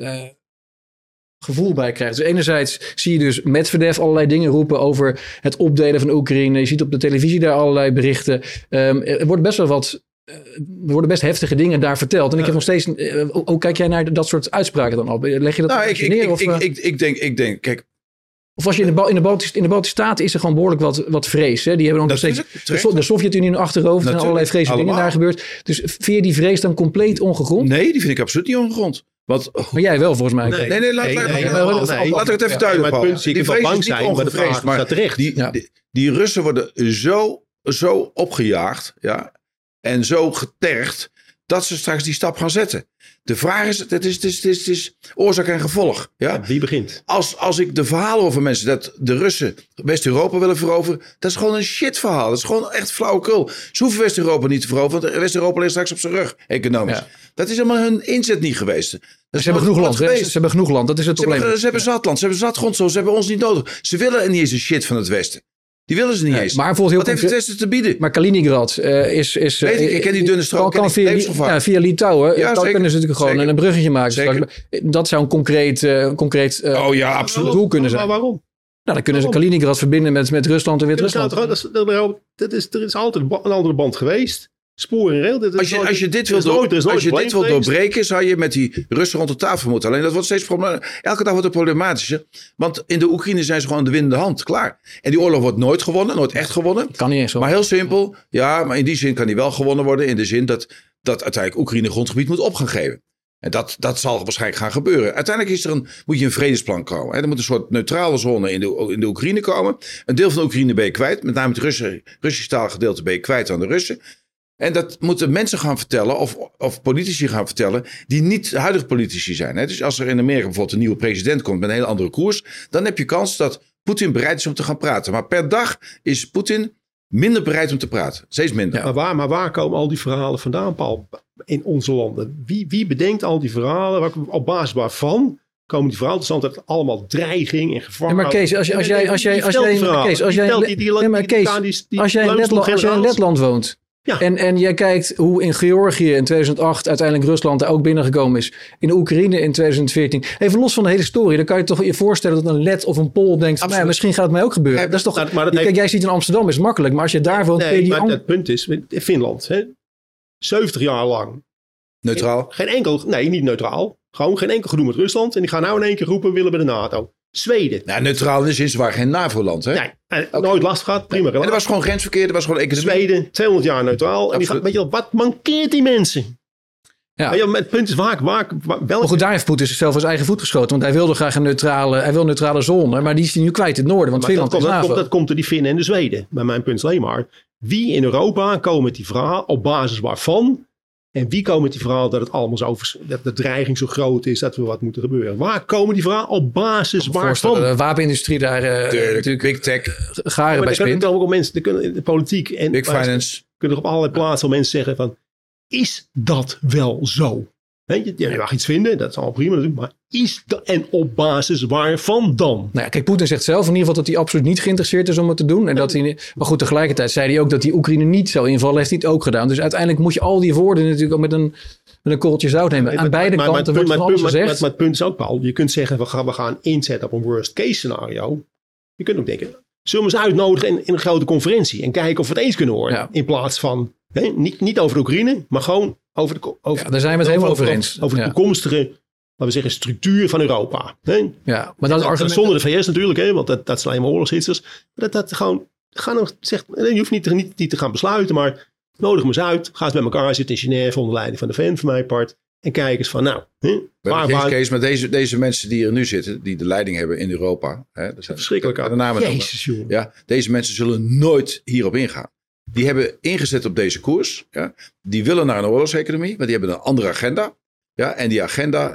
S3: gevoel bij krijg. Dus enerzijds zie je dus Medvedev allerlei dingen roepen over het opdelen van Oekraïne. Je ziet op de televisie daar allerlei berichten. Er wordt best wel wat... Er worden best heftige dingen daar verteld. En ik heb nog steeds... Hoe kijk jij naar dat soort uitspraken dan op? Leg je dat neer?
S1: Ik denk, kijk...
S3: Of als je in de Baltische Staten is er gewoon behoorlijk wat vrees. Hè? Die hebben nog steeds de Sovjet-Unie in hun achterhoofd. En allerlei vreselijke dingen daar gebeurd. Dus vind je die vrees dan compleet ongegrond?
S1: Nee, die vind ik absoluut niet ongegrond.
S3: Maar jij wel volgens mij.
S1: Nee, laat ik het even duidelijk houden. Die vrees is niet ongevreesd. Maar die Russen worden zo opgejaagd. Ja, en zo getergd dat ze straks die stap gaan zetten. De vraag is, het is oorzaak en gevolg. Ja?
S2: Wie begint?
S1: Als ik de verhalen over mensen dat de Russen West-Europa willen veroveren, dat is gewoon een shit verhaal. Dat is gewoon echt flauwekul. Ze hoeven West-Europa niet te veroveren, want West-Europa ligt straks op zijn rug, economisch. Ja. Dat is helemaal hun inzet niet geweest.
S3: Ze hebben genoeg land. Ze hebben genoeg land, dat is het probleem.
S1: Ze hebben zat land, ze hebben zat grond, ze hebben ons niet nodig. Ze willen niet eens een shit van het Westen. Die willen ze niet eens.
S3: Maar
S1: wat heeft het Westen te bieden?
S3: Maar Kaliningrad is...
S1: ik ken die dunne strook.
S3: Kan via Litouwen. Ja, dan kunnen ze natuurlijk gewoon een bruggetje maken. Dat zou een concreet doel kunnen zijn.
S2: Maar waarom?
S3: Nou, dan kunnen ze Kaliningrad verbinden met Rusland en Wit-Rusland.
S2: Er is altijd een andere band geweest. Spoor en rail.
S1: Als je dit wil doorbreken, zou je met die Russen rond de tafel moeten. Alleen dat wordt steeds elke dag wordt het problematischer. Want in de Oekraïne zijn ze gewoon de winnende hand. Klaar. En die oorlog wordt nooit gewonnen. Nooit echt gewonnen.
S3: Kan niet eens zo.
S1: Maar heel simpel. Ja, maar in die zin kan die wel gewonnen worden. In de zin dat uiteindelijk Oekraïne grondgebied moet op gaan geven. En dat zal waarschijnlijk gaan gebeuren. Uiteindelijk moet je een vredesplan komen. Er moet een soort neutrale zone in de Oekraïne komen. Een deel van de Oekraïne ben je kwijt. Met name het Russisch-talige gedeelte ben je kwijt aan de Russen. En dat moeten mensen gaan vertellen of politici gaan vertellen die niet huidige politici zijn. Hè? Dus als er in Amerika bijvoorbeeld een nieuwe president komt met een hele andere koers, dan heb je kans dat Poetin bereid is om te gaan praten. Maar per dag is Poetin minder bereid om te praten. Steeds minder.
S2: Ja, maar waar komen al die verhalen vandaan, Paul, in onze landen? Wie bedenkt al die verhalen? Op basis waarvan komen die verhalen? Het is altijd allemaal dreiging en gevaar.
S3: Ja, maar Kees, als jij in Letland woont. Ja. En jij kijkt hoe in Georgië in 2008 uiteindelijk Rusland daar ook binnengekomen is. In de Oekraïne in 2014. Even los van de hele story. Dan kan je toch je voorstellen dat een Let of een Pool denkt van, misschien gaat het mij ook gebeuren. Dat is toch, kijk, jij ziet in Amsterdam is het makkelijk. Maar als je daar woont...
S2: het punt is, Finland, 70 jaar lang.
S1: Neutraal?
S2: Niet neutraal. Gewoon geen enkel gedoe met Rusland. En die gaan nou in één keer roepen, willen bij de NATO. Zweden.
S1: Nou, neutraal in de zin, ze waren geen NAVO-land, hè?
S2: Nee, nooit last gehad, prima.
S1: En er was gewoon grensverkeer, er was gewoon economie.
S2: Zweden, 200 jaar neutraal. En weet je wat mankeert die mensen?
S3: Ja.
S2: Het punt is welke...
S3: Maar goed, daar heeft Poetin zichzelf als eigen voet geschoten. Want hij wilde graag een neutrale zone. Maar die is nu kwijt in het noorden. Want Finland is NAVO. Dat
S2: komt door die Finnen en de Zweden. Maar mijn punt is alleen maar, wie in Europa komen met die verhaal op basis waarvan... En wie komen met die verhaal dat het allemaal dat de dreiging zo groot is dat er wat moet gebeuren? Waar komen die verhaal op basis waarvan?
S3: De wapenindustrie daar natuurlijk
S1: big tech
S3: garen bij spint.
S2: Er kunnen de politiek en
S1: big finance
S2: kunnen op allerlei plaatsen al mensen zeggen van, is dat wel zo? Je mag iets vinden, dat is allemaal prima natuurlijk, maar is dat en op basis waarvan dan?
S3: Nou ja, kijk, Poetin zegt zelf in ieder geval dat hij absoluut niet geïnteresseerd is om het te doen. En dat maar goed, tegelijkertijd zei hij ook dat die Oekraïne niet zou invallen, heeft hij het ook gedaan. Dus uiteindelijk moet je al die woorden natuurlijk ook met een korreltje zout nemen. Aan beide kanten wordt van alles gezegd.
S2: Maar het punt is ook, Paul, je kunt zeggen, we gaan inzetten op een worst case scenario. Je kunt ook denken, zullen we ze uitnodigen in een grote conferentie en kijken of we het eens kunnen worden. Ja. In plaats van, niet over de Oekraïne, maar gewoon over
S3: daar zijn we het helemaal over eens.
S2: Over de toekomstige we zeggen, structuur van Europa. Hè?
S3: Ja, maar dat argument...
S2: Zonder de VS natuurlijk, hè, want dat zijn alleen maar oorlogshitsers. Dat gewoon, je hoeft niet te gaan besluiten, maar nodig hem eens uit. Ga eens bij elkaar zitten in Genève onder leiding van de VN van mijn part. En kijk eens van,
S1: Kees, maar deze mensen die er nu zitten, die de leiding hebben in Europa. Hè, dat zijn
S2: verschrikkelijk.
S1: De namen
S2: Jezus, jongen.
S1: Ja, deze mensen zullen nooit hierop ingaan. Die hebben ingezet op deze koers. Ja. Die willen naar een oorlogseconomie, maar die hebben een andere agenda. Ja, en die agenda,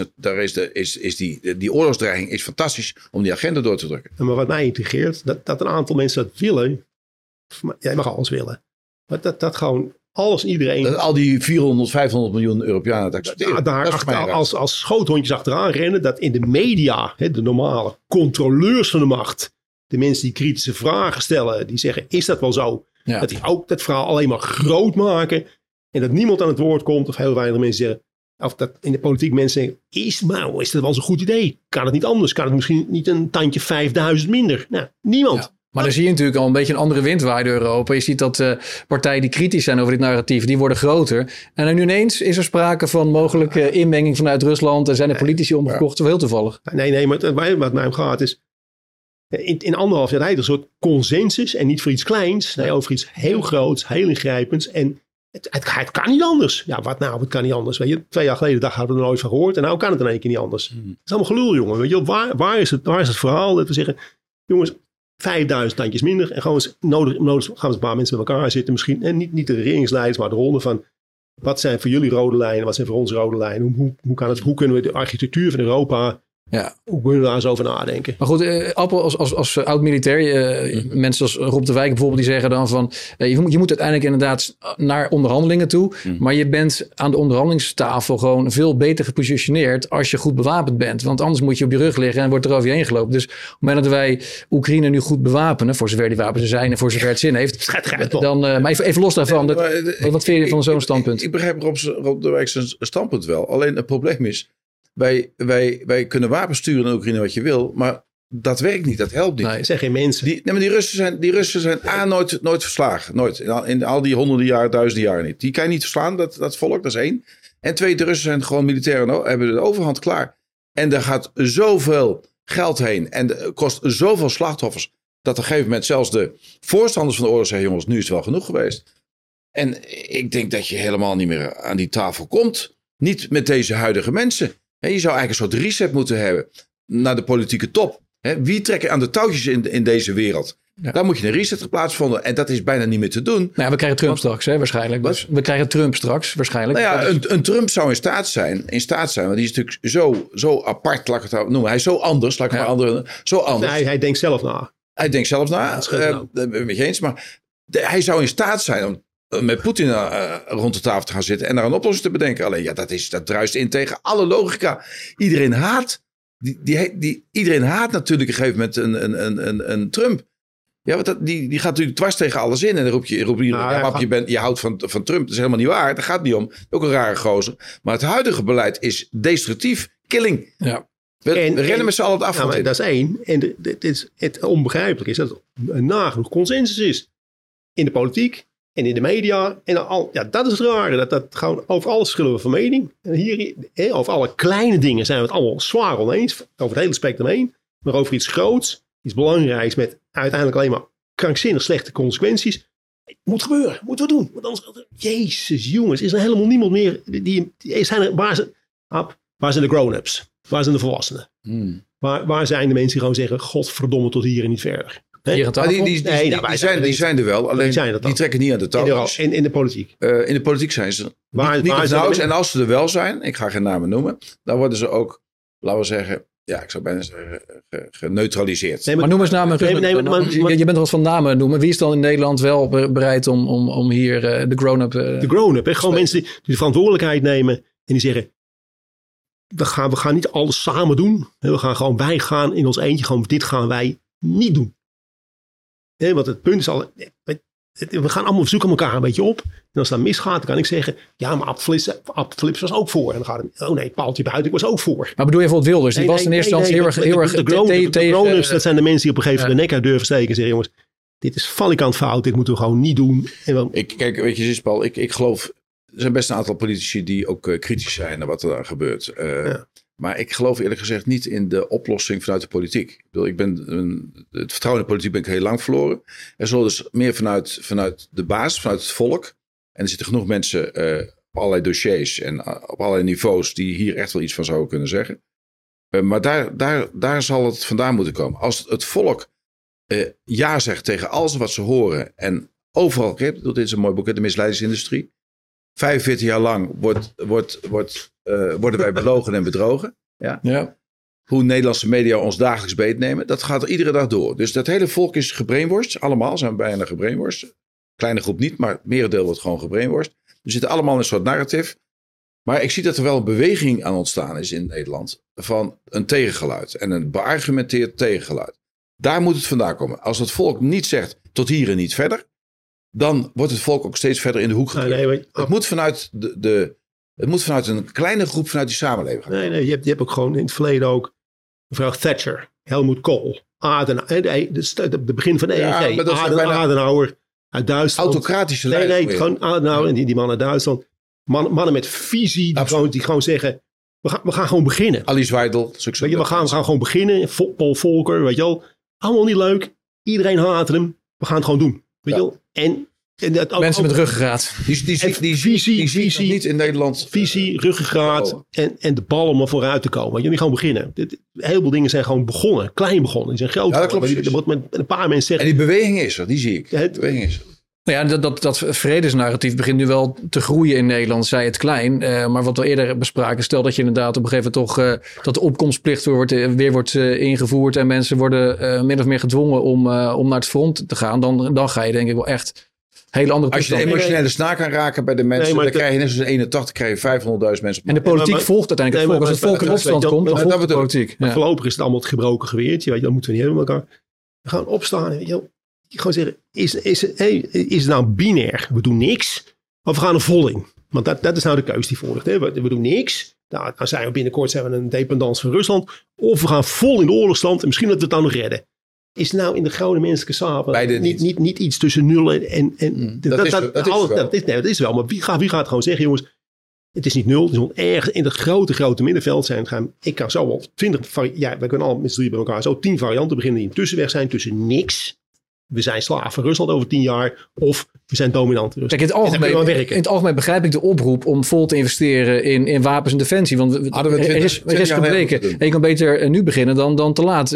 S1: die oorlogsdreiging is fantastisch om die agenda door te drukken.
S2: Maar wat mij intrigeert, dat een aantal mensen dat willen. Jij mag alles willen. Maar dat gewoon alles iedereen...
S1: Dat al die 400, 500 miljoen Europeanen het accepteren.
S2: Daar als schoothondjes achteraan rennen. Dat in de media, de normale controleurs van de macht. De mensen die kritische vragen stellen. Die zeggen, is dat wel zo? Ja. Dat die ook dat verhaal alleen maar groot maken. En dat niemand aan het woord komt. Of heel weinig mensen zeggen... Of dat in de politiek mensen zeggen... Is dat wel zo'n goed idee? Kan het niet anders? Kan het misschien niet een tandje 5000 minder? Nou, niemand.
S3: Ja. Maar dan zie je natuurlijk al een beetje een andere wind waaien door Europa. Je ziet dat partijen die kritisch zijn over dit narratief, die worden groter. En dan ineens is er sprake van mogelijke inmenging vanuit Rusland. En zijn er politici omgekocht, of heel toevallig.
S2: Nee, maar wat mij om gaat is... In 1,5 jaar tijd een soort consensus. En niet voor iets kleins. Nee, over iets heel groots, heel ingrijpends. En het kan niet anders. Ja, wat nou? Het kan niet anders. Weet je, 2 jaar geleden hadden we er nooit van gehoord. En nou kan het in één keer niet anders. Het is allemaal gelul, jongen. Weet je, waar is het verhaal? Dat we zeggen, jongens... 5000 tandjes minder. En gewoon nodig gaan we een paar mensen met elkaar zitten. Misschien, en niet de regeringsleiders, maar de ronde van... Wat zijn voor jullie rode lijnen? Wat zijn voor ons rode lijnen? Hoe kunnen we de architectuur van Europa... Ja. Hoe kunnen we daar eens over nadenken?
S3: Maar goed, Appel als oud-militair, mensen als Rob de Wijk bijvoorbeeld, die zeggen dan van, je moet uiteindelijk inderdaad naar onderhandelingen toe, maar je bent aan de onderhandelingstafel gewoon veel beter gepositioneerd als je goed bewapend bent. Want anders moet je op je rug liggen en wordt er over je heen gelopen. Dus op het moment dat wij Oekraïne nu goed bewapenen, voor zover die wapens er zijn en voor zover het zin heeft, dan, maar even los daarvan, wat vind je van zo'n standpunt?
S1: Ik begrijp Rob de Wijk zijn standpunt wel. Alleen het probleem is, wij kunnen wapens sturen naar Oekraïne wat je wil, maar dat werkt niet, dat helpt niet.
S2: Nee, het zijn geen mensen.
S1: Maar die Russen zijn nooit verslagen. Nooit. In al die honderden jaar, duizenden jaren niet. Die kan je niet verslaan, dat volk, dat is 1. En 2, de Russen zijn gewoon militair en hebben de overhand klaar. En daar gaat zoveel geld heen en er kost zoveel slachtoffers, dat op een gegeven moment zelfs de voorstanders van de oorlog zeggen, jongens, nu is het wel genoeg geweest. En ik denk dat je helemaal niet meer aan die tafel komt. Niet met deze huidige mensen. Je zou eigenlijk een soort reset moeten hebben naar de politieke top. Wie trekken aan de touwtjes in deze wereld? Ja. Daar moet je een reset plaatsvinden. En dat is bijna niet meer te doen.
S3: Nou ja, we krijgen Trump straks, waarschijnlijk. Dus we krijgen Trump straks, waarschijnlijk.
S1: Nou ja, een Trump zou in staat zijn. Want die is natuurlijk zo apart, laat ik het noemen. Hij is zo anders, laat ik maar zo anders.
S2: Hij denkt zelf na.
S1: Hij denkt zelf na. Dat ben ik met je eens. Maar hij zou in staat zijn om met Poetin rond de tafel te gaan zitten en daar een oplossing te bedenken. Alleen ja, dat druist in tegen alle logica. Iedereen haat. Iedereen haat natuurlijk op een gegeven moment een Trump. Ja, want die gaat natuurlijk dwars tegen alles in. En dan roep je je houdt van Trump. Dat is helemaal niet waar. Daar gaat het niet om. Ook een rare gozer. Maar het huidige beleid is destructief. Killing. Ja. We rennen met z'n allen het af.
S2: Dat is 1. En het onbegrijpelijk is dat er nagenoeg consensus is. In de politiek. En in de media. En dat is het rare. Dat gewoon over alles verschillen we van mening. En hier, over alle kleine dingen zijn we het allemaal zwaar oneens. Over het hele spectrum heen. Maar over iets groots. Iets belangrijks. Met uiteindelijk alleen maar krankzinnig slechte consequenties. Het moet gebeuren. Moeten we doen. Want anders, Jezus jongens. Is er helemaal niemand meer. Waar zijn de grown-ups? Waar zijn de volwassenen? Waar zijn de mensen die gewoon zeggen. Godverdomme tot hier en niet verder.
S1: Die zijn er wel, alleen die trekken niet aan de touw.
S2: In de politiek?
S1: In de politiek zijn ze niet op nauws. En als ze er wel zijn, ik ga geen namen noemen, dan worden ze ook, laten we zeggen, ja, ik zou bijna zeggen, geneutraliseerd.
S3: Nee, maar noem eens namen. Je bent wat van namen noemen. Wie is dan in Nederland wel bereid om hier de grown-up...
S2: de grown-up, gewoon mensen die de verantwoordelijkheid nemen en die zeggen, we gaan niet alles samen doen. Wij gaan in ons eentje, gewoon dit gaan wij niet doen. Nee, want het punt is al, we gaan allemaal zoeken elkaar een beetje op. En als dat misgaat, dan kan ik zeggen, ja, maar Ab Philips was ook voor. En dan gaat het, oh nee, Paaltje Buiten, ik was ook voor.
S3: Maar bedoel je bijvoorbeeld Wilders? Die was in eerste instantie heel erg
S2: de grown-ups, dat zijn de mensen die op een gegeven moment de nek uit durven steken en zeggen, jongens, dit is valikant fout, dit moeten we gewoon niet doen.
S1: Kijk, weet je, Paul, ik geloof zijn best een aantal politici die ook kritisch zijn naar wat er daar gebeurt. Maar ik geloof eerlijk gezegd niet in de oplossing vanuit de politiek. Ik bedoel, het vertrouwen in de politiek ben ik heel lang verloren. Er zal dus meer vanuit de basis, vanuit het volk. En er zitten genoeg mensen op allerlei dossiers en op allerlei niveaus die hier echt wel iets van zouden kunnen zeggen. Maar daar zal het vandaan moeten komen. Als het volk ja zegt tegen alles wat ze horen en overal, dit is een mooi boek, de misleidingsindustrie. 45 jaar lang worden wij belogen en bedrogen. Ja. Hoe Nederlandse media ons dagelijks beetnemen. Dat gaat er iedere dag door. Dus dat hele volk is gebrainwashed. Allemaal zijn bijna gebrainwashed. Kleine groep niet, maar het merendeel wordt gewoon gebrainwashed. We zitten allemaal in een soort narrative. Maar ik zie dat er wel een beweging aan ontstaan is in Nederland. Van een tegengeluid. En een beargumenteerd tegengeluid. Daar moet het vandaan komen. Als het volk niet zegt tot hier en niet verder. Dan wordt het volk ook steeds verder in de hoek gedrukt. Het moet vanuit het moet vanuit een kleine groep vanuit die samenleving gaan.
S2: Nee, je hebt ook gewoon in het verleden ook mevrouw Thatcher, Helmut Kohl, de begin van de ENG, Adenauer uit Duitsland.
S1: Autocratische leiders.
S2: Nee, gewoon Adenauer en die man uit Duitsland. Mannen met visie die gewoon zeggen, we gaan gewoon beginnen.
S1: Alice Weidel.
S2: We gaan gewoon beginnen. Paul Volcker, weet je wel. Allemaal niet leuk. Iedereen haat hem. We gaan het gewoon doen. Weet je wel. En
S3: mensen met ruggengraat.
S1: Die visie niet in Nederland.
S2: Visie, ruggengraat en de bal om er vooruit te komen. Jullie gewoon beginnen. Heel veel dingen zijn gewoon begonnen. Klein begonnen. Die zijn groot.
S1: Ja, dat klopt.
S2: Er wordt met een paar mensen zeggen.
S1: En die beweging is er. Die zie ik. De beweging is er.
S3: Nou ja, dat vredesnarratief begint nu wel te groeien in Nederland, zij het klein. Maar wat we eerder bespraken, stel dat je inderdaad op een gegeven moment toch dat de opkomstplicht weer wordt ingevoerd en mensen worden min of meer gedwongen om naar het front te gaan, dan ga je denk ik wel echt hele andere.
S1: Als je de emotionele snaar kan raken bij de mensen, dan krijg je net zoals in 81 krijg je 500.000 mensen.
S3: En de politiek volgt uiteindelijk het volk. Als het volk in opstand komt, dan volgt de politiek.
S2: Maar voorlopig is het allemaal het gebroken geweertje. Weet je, dan moeten we niet helemaal elkaar. We gaan opstaan. Weet je, gewoon zeggen, is het nou binair? We doen niks. Of we gaan een volling. Want dat is nou de keus die volgt. Hè? We doen niks. Nou, dan zijn we binnenkort een dependance van Rusland. Of we gaan vol in de oorlogstand. En misschien dat we het dan nog redden. Is nou in de gouden menselijke samenleving niet iets tussen 0 en dat is wel. Maar wie gaat gewoon zeggen, jongens, het is niet 0. Het is gewoon ergens in het grote middenveld zijn. Ik kan zo wel 20 varianten. We kunnen allemaal met z'n drieën bij elkaar zo 10 varianten beginnen die een tussenweg zijn tussen niks. We zijn slaaf van Rusland over 10 jaar. Of we zijn dominant in Rusland.
S3: Kijk, in het algemeen begrijp ik de oproep om vol te investeren in wapens en defensie. Want er is gebleken. En je kan beter nu beginnen dan te laat.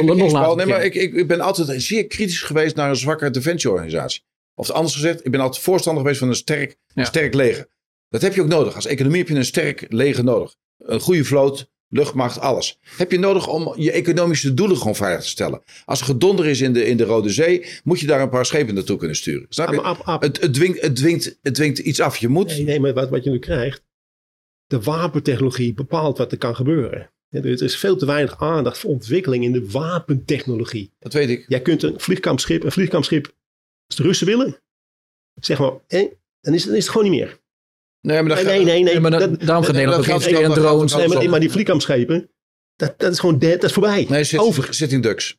S1: Ik ben altijd zeer kritisch geweest naar een zwakke defensieorganisatie. Of anders gezegd, ik ben altijd voorstander geweest van een sterk leger. Dat heb je ook nodig. Als economie heb je een sterk leger nodig. Een goede vloot. Luchtmacht, alles. Heb je nodig om je economische doelen gewoon veilig te stellen. Als er gedonder is in de Rode Zee, moet je daar een paar schepen naartoe kunnen sturen. Snap je? Het dwingt iets af. Je moet...
S2: Nee, maar wat je nu krijgt, de wapentechnologie bepaalt wat er kan gebeuren. Er is veel te weinig aandacht voor ontwikkeling in de wapentechnologie.
S1: Dat weet ik.
S2: Jij kunt een vliegkampschip, als de Russen willen, zeg maar, dan is het gewoon niet meer.
S1: Nee.
S3: Maar daarom gaat Nederland ook geen drones.
S2: Maar die vliegkampschepen, dat is gewoon dead, dat is voorbij.
S1: Nee,
S2: over.
S1: Sitting ducks.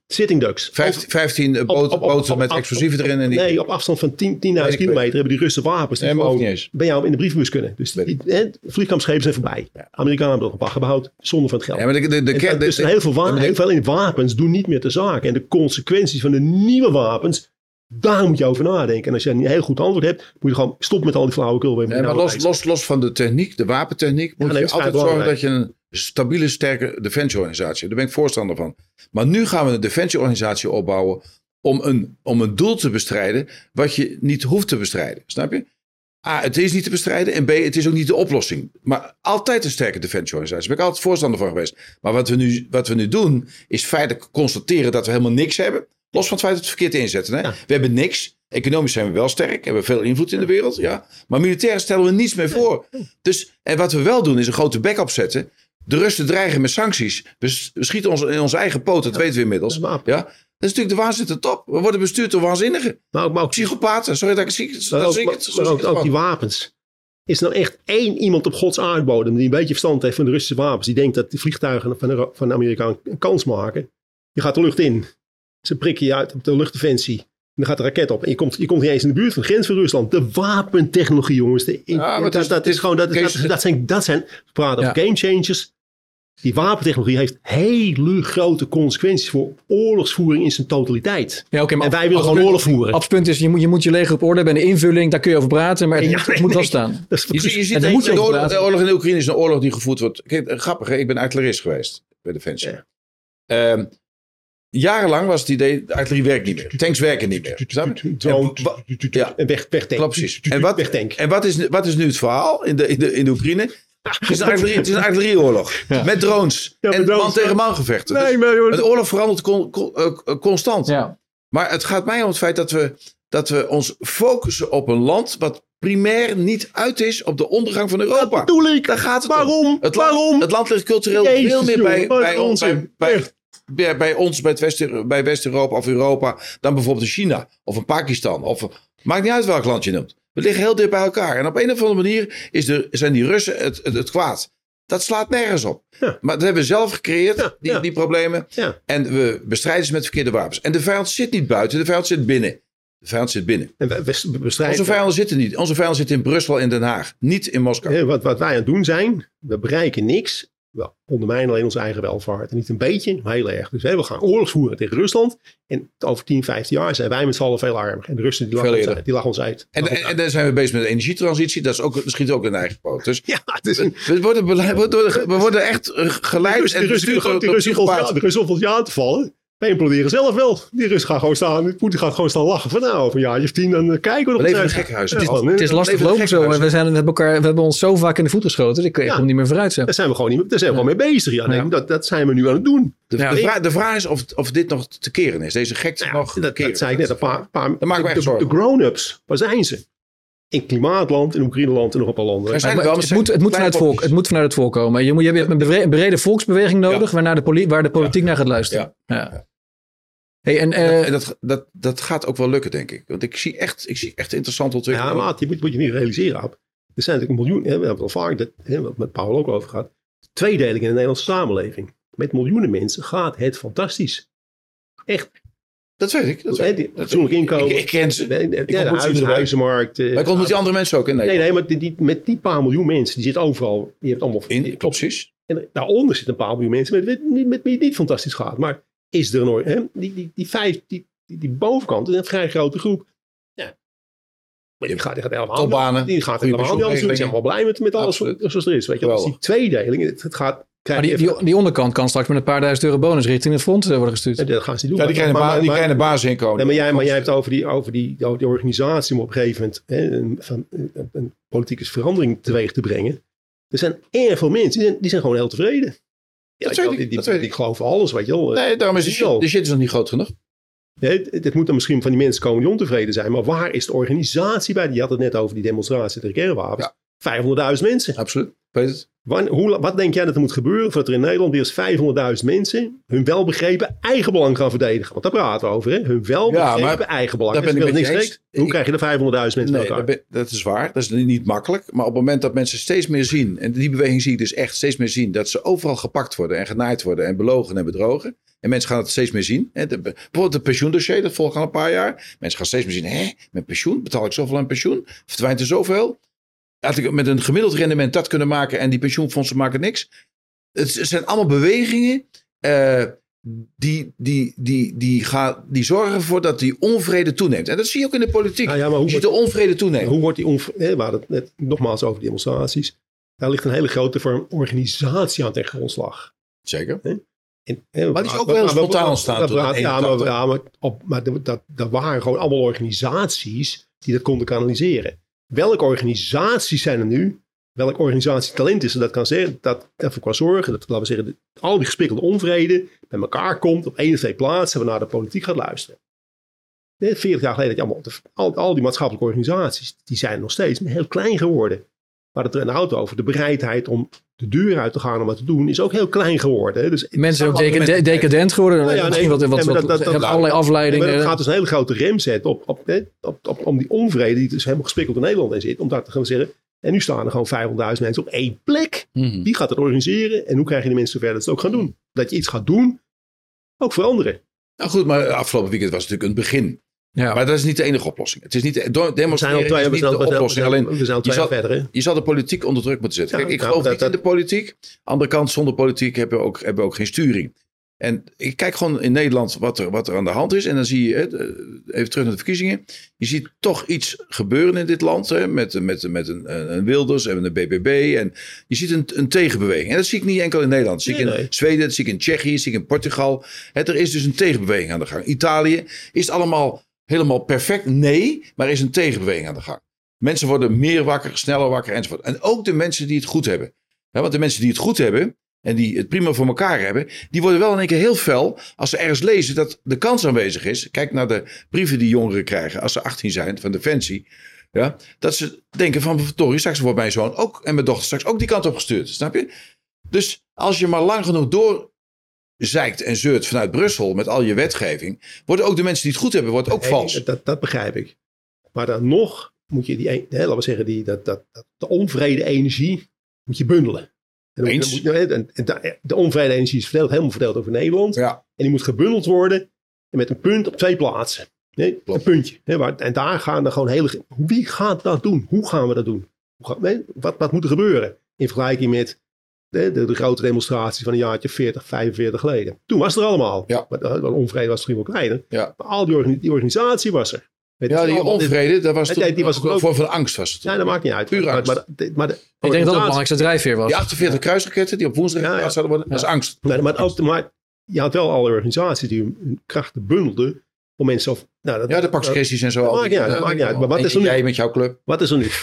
S2: 15
S1: boten met explosieven erin. En
S2: nee, op afstand van 10.000 kilometer hebben die Russen wapens. Die gewoon bij jou in de brievenbus kunnen. Dus vliegkampschepen zijn voorbij. Ja. Amerikanen hebben nog een paar gebouwd zonder van het geld.
S1: Ja,
S2: dus heel veel in wapens doen niet meer te zaken. En de consequenties van de nieuwe wapens, daar moet je over nadenken. En als je een heel goed antwoord hebt, moet je gewoon stoppen met al die flauwekul.
S1: Maar los van de techniek, de wapentechniek, moet je altijd zorgen dat je een stabiele, sterke defensieorganisatie hebt. Daar ben ik voorstander van. Maar nu gaan we een defensieorganisatie opbouwen om een doel te bestrijden wat je niet hoeft te bestrijden. Snap je? A, het is niet te bestrijden. En B, het is ook niet de oplossing. Maar altijd een sterke defensieorganisatie. Daar ben ik altijd voorstander van geweest. Maar wat we nu doen, is feitelijk constateren dat we helemaal niks hebben. Los van het feit dat we het verkeerd inzetten. Hè? Ja. We hebben niks. Economisch zijn we wel sterk. Hebben veel invloed in de wereld. Ja. Maar militair stellen we niets meer voor. Dus, en wat we wel doen is een grote backup zetten. De Russen dreigen met sancties. We schieten ons in onze eigen poot. Dat weten we inmiddels. Ja. Dat is natuurlijk de waanzin te top. We worden bestuurd door waanzinnigen. Maar ook psychopaten. Sorry dat ik het
S2: maar ook die wapens. Is er nou echt één iemand op Gods aardbodem die een beetje verstand heeft van de Russische wapens. Die denkt dat de vliegtuigen van de Amerikanen een kans maken. Je gaat de lucht in. Ze prikken je uit op de luchtdefensie. Dan gaat de raket op en je komt niet eens in de buurt van de grens van Rusland. De wapentechnologie, jongens. We praten over game changers. Die wapentechnologie heeft hele grote consequenties voor oorlogsvoering in zijn totaliteit.
S3: Ja, okay, maar
S2: en wij willen gewoon oorlog voeren.
S3: Het punt is, je moet je leger op orde hebben. En de invulling, daar kun je over praten. Maar het moet wel staan.
S1: Je ziet de oorlog in de Oekraïne is een oorlog die gevoerd wordt. Kijk, grappig, hè? Ik ben artillerist geweest bij Defensie. Ja. Jarenlang was het idee, de artillerie werkt niet meer. Tanks werken niet meer.
S2: En wegtank.
S1: Precies. En wat is nu het verhaal in de Oekraïne? Het is een artillerieoorlog. Ja. Met drones. En man tegen man gevechten. De oorlog verandert constant. Ja. Maar het gaat mij om het feit dat we ons focussen op een land wat primair niet uit is op de ondergang van Europa.
S2: Dat bedoel ik.
S1: Daar gaat het
S2: Waarom?
S1: om. Het land ligt cultureel veel meer bij ons, bij West-Europa of Europa, dan bijvoorbeeld in China of in Pakistan. Maakt niet uit welk land je noemt. We liggen heel dicht bij elkaar. En op een of andere manier zijn die Russen het kwaad. Dat slaat nergens op. Ja. Maar dat hebben we zelf gecreëerd, die problemen. Ja. En we bestrijden ze met verkeerde wapens. En de vijand zit niet buiten, de vijand zit binnen. En onze vijanden zitten niet. Onze vijanden zitten in Brussel en Den Haag. Niet in Moskou.
S2: Ja, wat wij aan het doen zijn, we bereiken niks. We ondermijnen alleen onze eigen welvaart. En niet een beetje, maar heel erg. Dus we gaan oorlog voeren tegen Rusland. En over 10, 15 jaar zijn wij met z'n allen veel armer. En de Russen die lachen ons uit.
S1: En dan zijn we bezig met de energietransitie. Dat schiet ook in de eigen poot. Dus we worden echt geleid.
S2: De Russen volgens jaar te vallen. Wij imploderen zelf wel. Die Russen gaan gewoon staan. Poetin gaat gewoon staan lachen. Van over een jaar of 10 dan kijken we nog.
S1: We leven in een gekhuis.
S3: Het is lastig lopen zo. We hebben ons zo vaak in de voet geschoten. Ik kom niet meer vooruit. Zo.
S2: Daar zijn we gewoon mee bezig. Ja. Dat zijn we nu aan het doen.
S1: De vraag is of dit nog te keren is. Deze gekte nog te keren.
S2: Dat zei ik net. De grown-ups, waar zijn ze? In klimaatland, in Oekraïne-land en nog een paar landen.
S3: Het moet vanuit het volk komen. Je hebt een brede volksbeweging nodig waar de politiek naar gaat luisteren. Ja. Hey,
S1: dat gaat ook wel lukken, denk ik. Want ik zie echt interessante ontwikkelingen.
S2: Ja, maar je moet je niet realiseren, Ab. Er zijn natuurlijk miljoenen, we hebben het al vaak, met Paul ook over gehad. Tweedeling in de Nederlandse samenleving. Met miljoenen mensen gaat het fantastisch. Echt.
S1: Dat weet ik.
S2: Fatsoenlijk inkomen.
S1: Ik ken ze.
S2: De huizenmarkt.
S1: Maar ik ontmoet die andere mensen ook in Nederland.
S2: Nee, maar met die paar miljoen mensen, die zitten overal. Je hebt allemaal.
S1: Precies.
S2: En daaronder zitten een paar miljoen mensen met wie het niet fantastisch gaat. Maar is er nooit. Die bovenkant is een vrij grote groep. Ja. Maar die gaat helemaal
S1: topbanen.
S2: Die gaat helemaal niet. Die zijn wel blij met alles zoals er is. Weet je, als die tweedeling. Het gaat.
S3: Maar die onderkant kan straks met een paar €1000 bonus richting het front worden gestuurd.
S2: Ja, dat gaan ze doen.
S1: Ja, die krijgen een basisinkomen.
S2: Maar jij hebt over die organisatie om op een gegeven moment een politieke verandering teweeg te brengen. Er zijn erg veel mensen die zijn gewoon heel tevreden. Die geloven alles, weet je wel.
S1: Nee, daarom is de shit is nog niet groot genoeg.
S2: Het moet dan misschien van die mensen komen die ontevreden zijn. Maar waar is de organisatie bij? Je had het net over die demonstratie tegen kernwapens. Ja. 500.000 mensen.
S1: Absoluut. Weet het.
S2: Wat denk jij dat er moet gebeuren voordat er in Nederland weer eens 500.000 mensen hun welbegrepen eigen belang gaan verdedigen? Want daar praten we over, hè? Hun welbegrepen eigen belang. Hoe krijg je de 500.000 mensen bij elkaar?
S1: Dat is waar. Dat is niet makkelijk. Maar op het moment dat mensen steeds meer zien, en die beweging zie ik dus echt steeds meer zien, dat ze overal gepakt worden en genaaid worden en belogen en bedrogen. En mensen gaan het steeds meer zien. Bijvoorbeeld het pensioendossier, dat volgt al een paar jaar. Mensen gaan steeds meer zien, met pensioen, betaal ik zoveel aan pensioen? Verdwijnt er zoveel? Had ik met een gemiddeld rendement dat kunnen maken en die pensioenfondsen maken niks. Het zijn allemaal bewegingen die zorgen ervoor dat die onvrede toeneemt. En dat zie je ook in de politiek. Je ziet de onvrede toenemen.
S2: Hoe wordt die onvrede? We hadden het net nogmaals over die demonstraties. Daar ligt een hele grote vorm organisatie aan ten grondslag.
S1: Zeker. Maar die is ook wel heel spontaan ontstaan.
S2: Maar dat waren gewoon allemaal organisaties die dat konden kanaliseren. Welke organisaties zijn er nu? Welke organisatie talent is er dat kan zeggen? Dat ervoor kan zorgen dat, laten we zeggen, al die gespikkelde onvrede bij elkaar komt op 1 of 2 plaatsen waar naar de politiek gaat luisteren. 40 jaar geleden had je al die maatschappelijke organisaties, die zijn nog steeds heel klein geworden. We hadden het er in de auto over. De bereidheid om de deur uit te gaan om wat te doen is ook heel klein geworden. Dus
S3: mensen zijn ook decadent geworden. Allerlei afleidingen.
S2: Maar dat gaat dus een hele grote rem zetten om die onvrede die dus helemaal gespikkeld in Nederland in zit. Om daar te gaan zeggen. En nu staan er gewoon 500.000 mensen op 1 plek. Wie gaat het organiseren? En hoe krijg je de mensen zover dat ze het ook gaan doen? Dat je iets gaat doen, ook veranderen.
S1: Nou goed, maar afgelopen weekend was natuurlijk een begin. Ja. Maar dat is niet de enige oplossing. Het is niet demonstreren is niet de oplossing. Alleen je zal de politiek onder druk moeten zetten. Kijk, ik geloof niet in de politiek. Andere kant, zonder politiek hebben we ook geen sturing. En ik kijk gewoon in Nederland wat er aan de hand is. En dan zie je, even terug naar de verkiezingen. Je ziet toch iets gebeuren in dit land. Hè, met een Wilders en een BBB. En je ziet een tegenbeweging. En dat zie ik niet enkel in Nederland. Dat zie ik in Zweden, dat zie ik in Tsjechië, dat zie ik in Portugal. Er is dus een tegenbeweging aan de gang. Italië, is het allemaal helemaal perfect? Nee, maar er is een tegenbeweging aan de gang. Mensen worden meer wakker, sneller wakker enzovoort. En ook de mensen die het goed hebben. Want de mensen die het goed hebben en die het prima voor elkaar hebben, die worden wel in één keer heel fel als ze ergens lezen dat de kans aanwezig is. Kijk naar de brieven die jongeren krijgen als ze 18 zijn van Defensie. Ja, dat ze denken van verdorie, straks wordt mijn zoon ook en mijn dochter straks ook die kant op gestuurd. Snap je? Dus als je maar lang genoeg doorzeikt en zeurt vanuit Brussel met al je wetgeving, worden ook de mensen die het goed hebben, wordt ook vals.
S2: Dat begrijp ik. Maar dan nog moet je laten we zeggen, de onvrede energie moet je bundelen. En de onvrede energie is helemaal verdeeld over Nederland. Ja. En die moet gebundeld worden met een punt op 2 plaatsen. Nee, een puntje. En daar gaan dan gewoon wie gaat dat doen? Hoe gaan we dat doen? Wat moet er gebeuren? In vergelijking met de grote demonstraties van een jaartje 40, 45 geleden. Toen was het er allemaal. Ja. Maar de onvrede was misschien wel kleiner. Ja. Maar al die organisatie was er.
S1: Die onvrede, dat was die was een vorm van angst. Was het.
S2: Ja, dat maakt niet uit.
S1: Puur angst.
S3: Ik denk dat het belangrijkste drijfveer was.
S1: Die 48 kruisraketten die op woensdag zouden worden, dat is angst.
S2: Maar je had wel alle organisaties die hun krachten bundelden om mensen
S1: de Pax Christi en zo.
S2: Dat maakt niet uit. Maar wat is er nu?
S1: Jij met jouw club.
S2: Wat is er nu?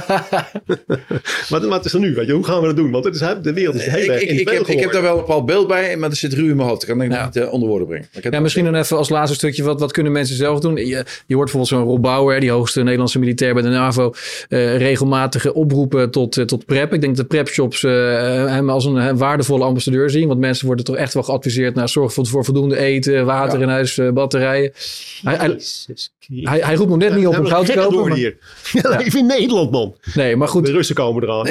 S2: wat is er nu? Weet je, hoe gaan we dat doen? Want de wereld is heel erg
S1: ik heb daar wel een bepaald beeld bij, maar dat zit ruw in mijn hoofd. Dat kan ik niet onder woorden brengen.
S3: Misschien dan even als laatste stukje. Wat kunnen mensen zelf doen? Je hoort bijvoorbeeld zo'n Rob Bauer, die hoogste Nederlandse militair bij de NAVO, regelmatige oproepen tot prep. Ik denk dat de prepshops hem als een waardevolle ambassadeur zien. Want mensen worden toch echt wel geadviseerd zorg voor voldoende eten, water in huis, batterijen. Hij roept nog net niet op om goud te kopen.
S2: Even in Nederland, man.
S3: Nee, maar goed.
S2: De Russen komen eraan.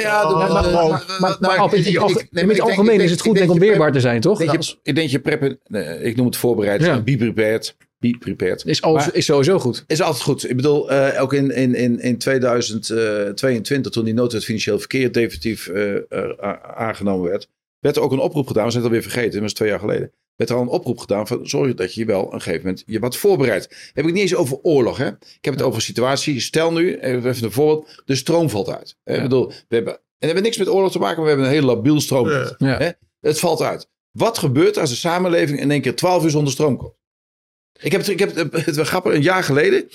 S3: Maar in het algemeen is het goed om weerbaar te zijn, toch?
S1: Ik denk je preppen, ik noem het voorbereid. Be prepared. Be prepared.
S3: Is sowieso goed.
S1: Is altijd goed. Ik bedoel, ook in 2022, toen die noodwet financieel verkeer definitief aangenomen werd er ook een oproep gedaan. We zijn het alweer vergeten, dat was 2 jaar geleden. Werd er al een oproep gedaan van zorg dat je wel een gegeven moment je wat voorbereidt. Heb ik niet eens over oorlog. Hè? Ik heb het over een situatie. Stel nu, even een voorbeeld, de stroom valt uit. Ik bedoel, we hebben niks met oorlog te maken, maar we hebben een heel labiel stroomnet. Het valt uit. Wat gebeurt als de samenleving in één keer 12 uur zonder stroom komt? Ik heb het grappig, een jaar geleden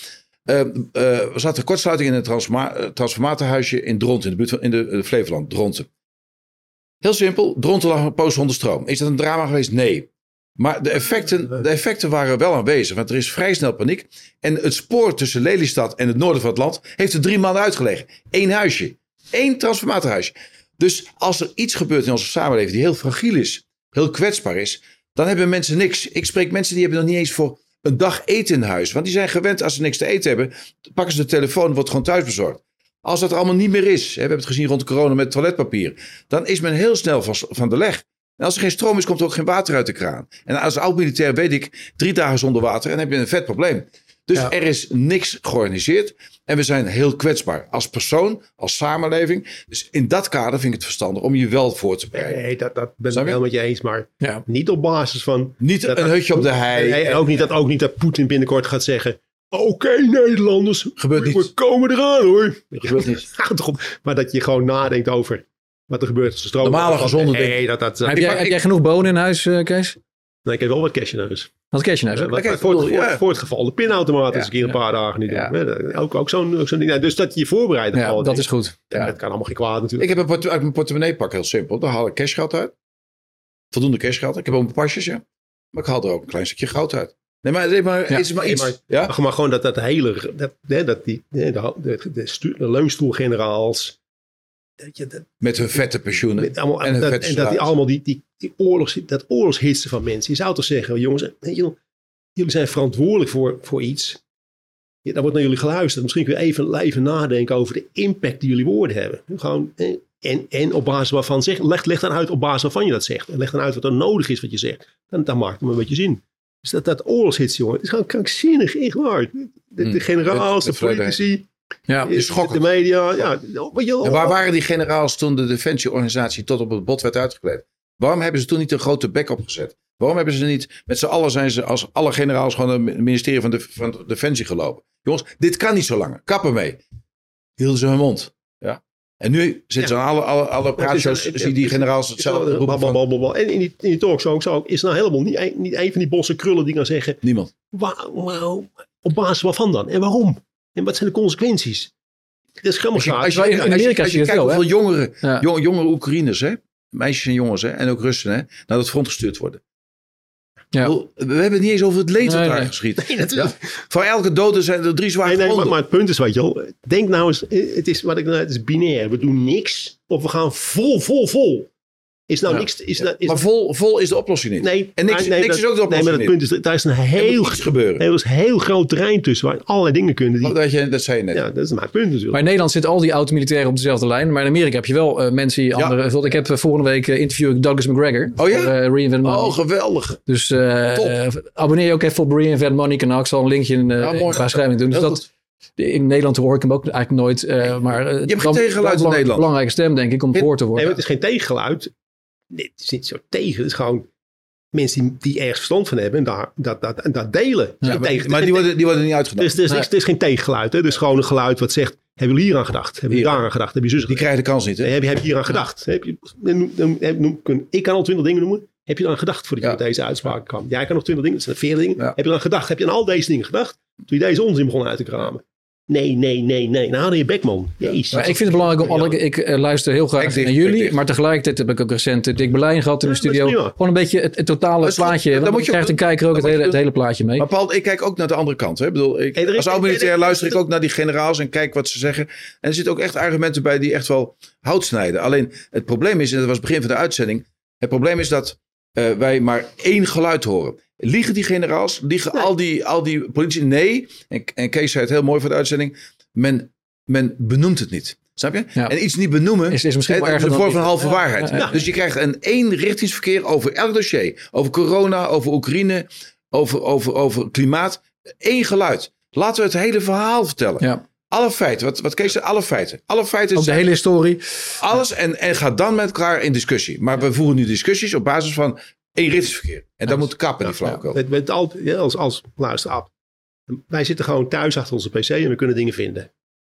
S1: zat er kortsluiting in een transformatorhuisje in Dronten, in de buurt van in de Flevoland, Dronten. Heel simpel, Dronten lag een poos zonder stroom. Is dat een drama geweest? Nee. Maar de effecten waren wel aanwezig. Want er is vrij snel paniek. En het spoor tussen Lelystad en het noorden van het land heeft er 3 maanden uitgelegen. 1 huisje. 1 transformatorhuisje. Dus als er iets gebeurt in onze samenleving die heel fragiel is. Heel kwetsbaar is. Dan hebben mensen niks. Ik spreek mensen die hebben nog niet eens voor een dag eten in huis. Want die zijn gewend als ze niks te eten hebben. Pakken ze de telefoon, wordt gewoon thuis bezorgd. Als dat er allemaal niet meer is. We hebben het gezien rond de corona met toiletpapier. Dan is men heel snel van de leg. En als er geen stroom is, komt er ook geen water uit de kraan. En als oud-militair weet ik 3 dagen zonder water en dan heb je een vet probleem. Dus er is niks georganiseerd. En we zijn heel kwetsbaar. Als persoon, als samenleving. Dus in dat kader vind ik het verstandig om je wel voor te bereiden.
S2: Nee, dat ben ik wel met je eens. Maar niet op basis van...
S1: Niet een hutje op de hei.
S2: Nee, en ook niet dat Poetin binnenkort gaat zeggen... Oké, Nederlanders.
S1: Gebeurt niet.
S2: We komen eraan hoor.
S1: Gebeurt niet.
S2: Maar dat je gewoon nadenkt over... Wat er gebeurt als de stroom...
S1: Normale gezonde dingen.
S3: Heb jij genoeg bonen in huis, Kees?
S2: Nee, ik heb wel wat cash in huis.
S3: Wat cash in huis?
S2: Voor het geval de pinautomaat is een keer een paar dagen niet doen. Ook zo'n ding. Dus dat je je voorbereidt.
S3: Dat is goed.
S2: Dat kan allemaal geen kwaad natuurlijk.
S1: Ik heb uit mijn portemonnee pak, heel simpel. Daar haal ik cashgeld uit. Voldoende cashgeld. Ik heb ook een paar pasjes, maar ik haal er ook een klein stukje goud uit. Nee, maar is maar iets.
S2: Maar gewoon dat hele... De leunstoelgeneraals...
S1: Met hun vette pensioenen.
S2: En dat die allemaal die oorlogshitsen van mensen. Je zou toch zeggen, jongens, jullie zijn verantwoordelijk voor iets. Daar wordt naar jullie geluisterd. Misschien kun je even nadenken over de impact die jullie woorden hebben. Gewoon, en op basis waarvan leg dan uit op basis waarvan je dat zegt. En leg dan uit wat er nodig is wat je zegt. Dan maakt het een beetje zin. Dus dat oorlogshits, jongen. Het is gewoon krankzinnig, echt waar. De generaals, de politici.
S3: Ja,
S2: de media. Ja,
S1: en waar waren die generaals toen de defensieorganisatie tot op het bot werd uitgekleed? Waarom hebben ze toen niet een grote bek opgezet? Waarom hebben ze niet, met z'n allen zijn ze als alle generaals gewoon het ministerie van Defensie gelopen? Jongens, dit kan niet zo lang. Kap ermee. Hielden ze hun mond. Ja. En nu zitten ze aan alle praatshows, zie die generaals hetzelfde roepen.
S2: En in die talkshow is nou helemaal niet een van die bosse krullen die gaan zeggen.
S1: Niemand.
S2: Wauw, op basis waarvan dan? En waarom? En wat zijn de consequenties? Dat is helemaal
S1: als je kijkt hoeveel jongere Oekraïners, hè? Meisjes en jongens, hè? En ook Russen, hè? naar het front gestuurd worden. Ja. We hebben het niet eens over het leed wat daar geschiet. Nee, ja. Voor elke dode zijn er 3 zware gewonden.
S2: Maar het punt is, weet je wel. Denk nou eens, het is binair. We doen niks of we gaan vol. Is nou niks.
S1: Maar vol is de oplossing niet.
S2: Nee,
S1: en niks is ook de oplossing.
S2: Nee, maar het punt is, daar is een heel groot terrein tussen waar allerlei dingen kunnen.
S1: Dat zei je net.
S2: Ja, dat is mijn punt natuurlijk.
S3: Maar in Nederland zitten al die oud-militairen op dezelfde lijn. Maar in Amerika heb je wel mensen die andere. Ik heb volgende week interview ik Douglas McGregor.
S1: Oh ja?
S3: Reinvent Money.
S1: Oh, geweldig.
S3: Dus abonneer je ook even op Reinvent Money kanaal. Ik zal een linkje in de beschrijving doen. Dus dat. In Nederland hoor ik hem ook eigenlijk nooit. Maar
S1: je hebt geen tegengeluid in Nederland.
S3: Een belangrijke stem, denk ik, om gehoord te worden.
S2: Nee, het is geen tegengeluid. Nee, het is niet zo tegen. Het is gewoon mensen die ergens verstand van hebben en dat delen.
S1: Ja, maar die worden niet uitgedacht.
S2: Dus het is geen tegengeluid. Hè? Dus gewoon een geluid wat zegt, hebben jullie hier aan gedacht? Hebben jullie daar aan gedacht? Hebben
S1: die krijgen de kans niet. Hè?
S2: Heb je hier aan gedacht? Ik kan al 20 dingen noemen. Heb je er aan gedacht voordat je met deze uitspraak kwam? Jij kan nog 20 dingen. Dat zijn 40 dingen. Ja. Heb je er aan gedacht? Heb je aan al deze dingen gedacht? Toen je deze onzin begon uit te kramen. Nee. Nou hadden je bek, man. Jezus.
S3: Maar ik vind het belangrijk om ik luister heel graag naar jullie. Maar tegelijkertijd heb ik ook recent Dick Berlijn gehad in de studio. Gewoon een beetje het totale plaatje. Dan krijgt een kijker ook het hele plaatje mee.
S1: Maar Paul, ik kijk ook naar de andere kant. Hè? Ik bedoel, als oud-militair luister ik ook naar die generaals en kijk wat ze zeggen. En er zitten ook echt argumenten bij die echt wel hout snijden. Alleen het probleem is, en dat was het begin van de uitzending. Het probleem is dat wij maar 1 geluid horen. Liegen die generaals? Liegen al die politici? Nee. En Kees zei het heel mooi voor de uitzending. Men benoemt het niet. Snap je? Ja. En iets niet benoemen
S3: is misschien wel erger
S1: de vorm van halve waarheid. Ja. Dus je krijgt een eenrichtingsverkeer over elk dossier. Over corona, over Oekraïne, over klimaat. 1 geluid. Laten we het hele verhaal vertellen. Ja. Alle feiten. Wat Kees zei, alle feiten. Alle feiten
S3: ook de hele historie.
S1: Alles en ga dan met elkaar in discussie. Maar we voeren nu discussies op basis van eenrichtingsverkeer. En dat moet kappen, die flauwekul.
S2: Luister, Ab. Wij zitten gewoon thuis achter onze pc en we kunnen dingen vinden.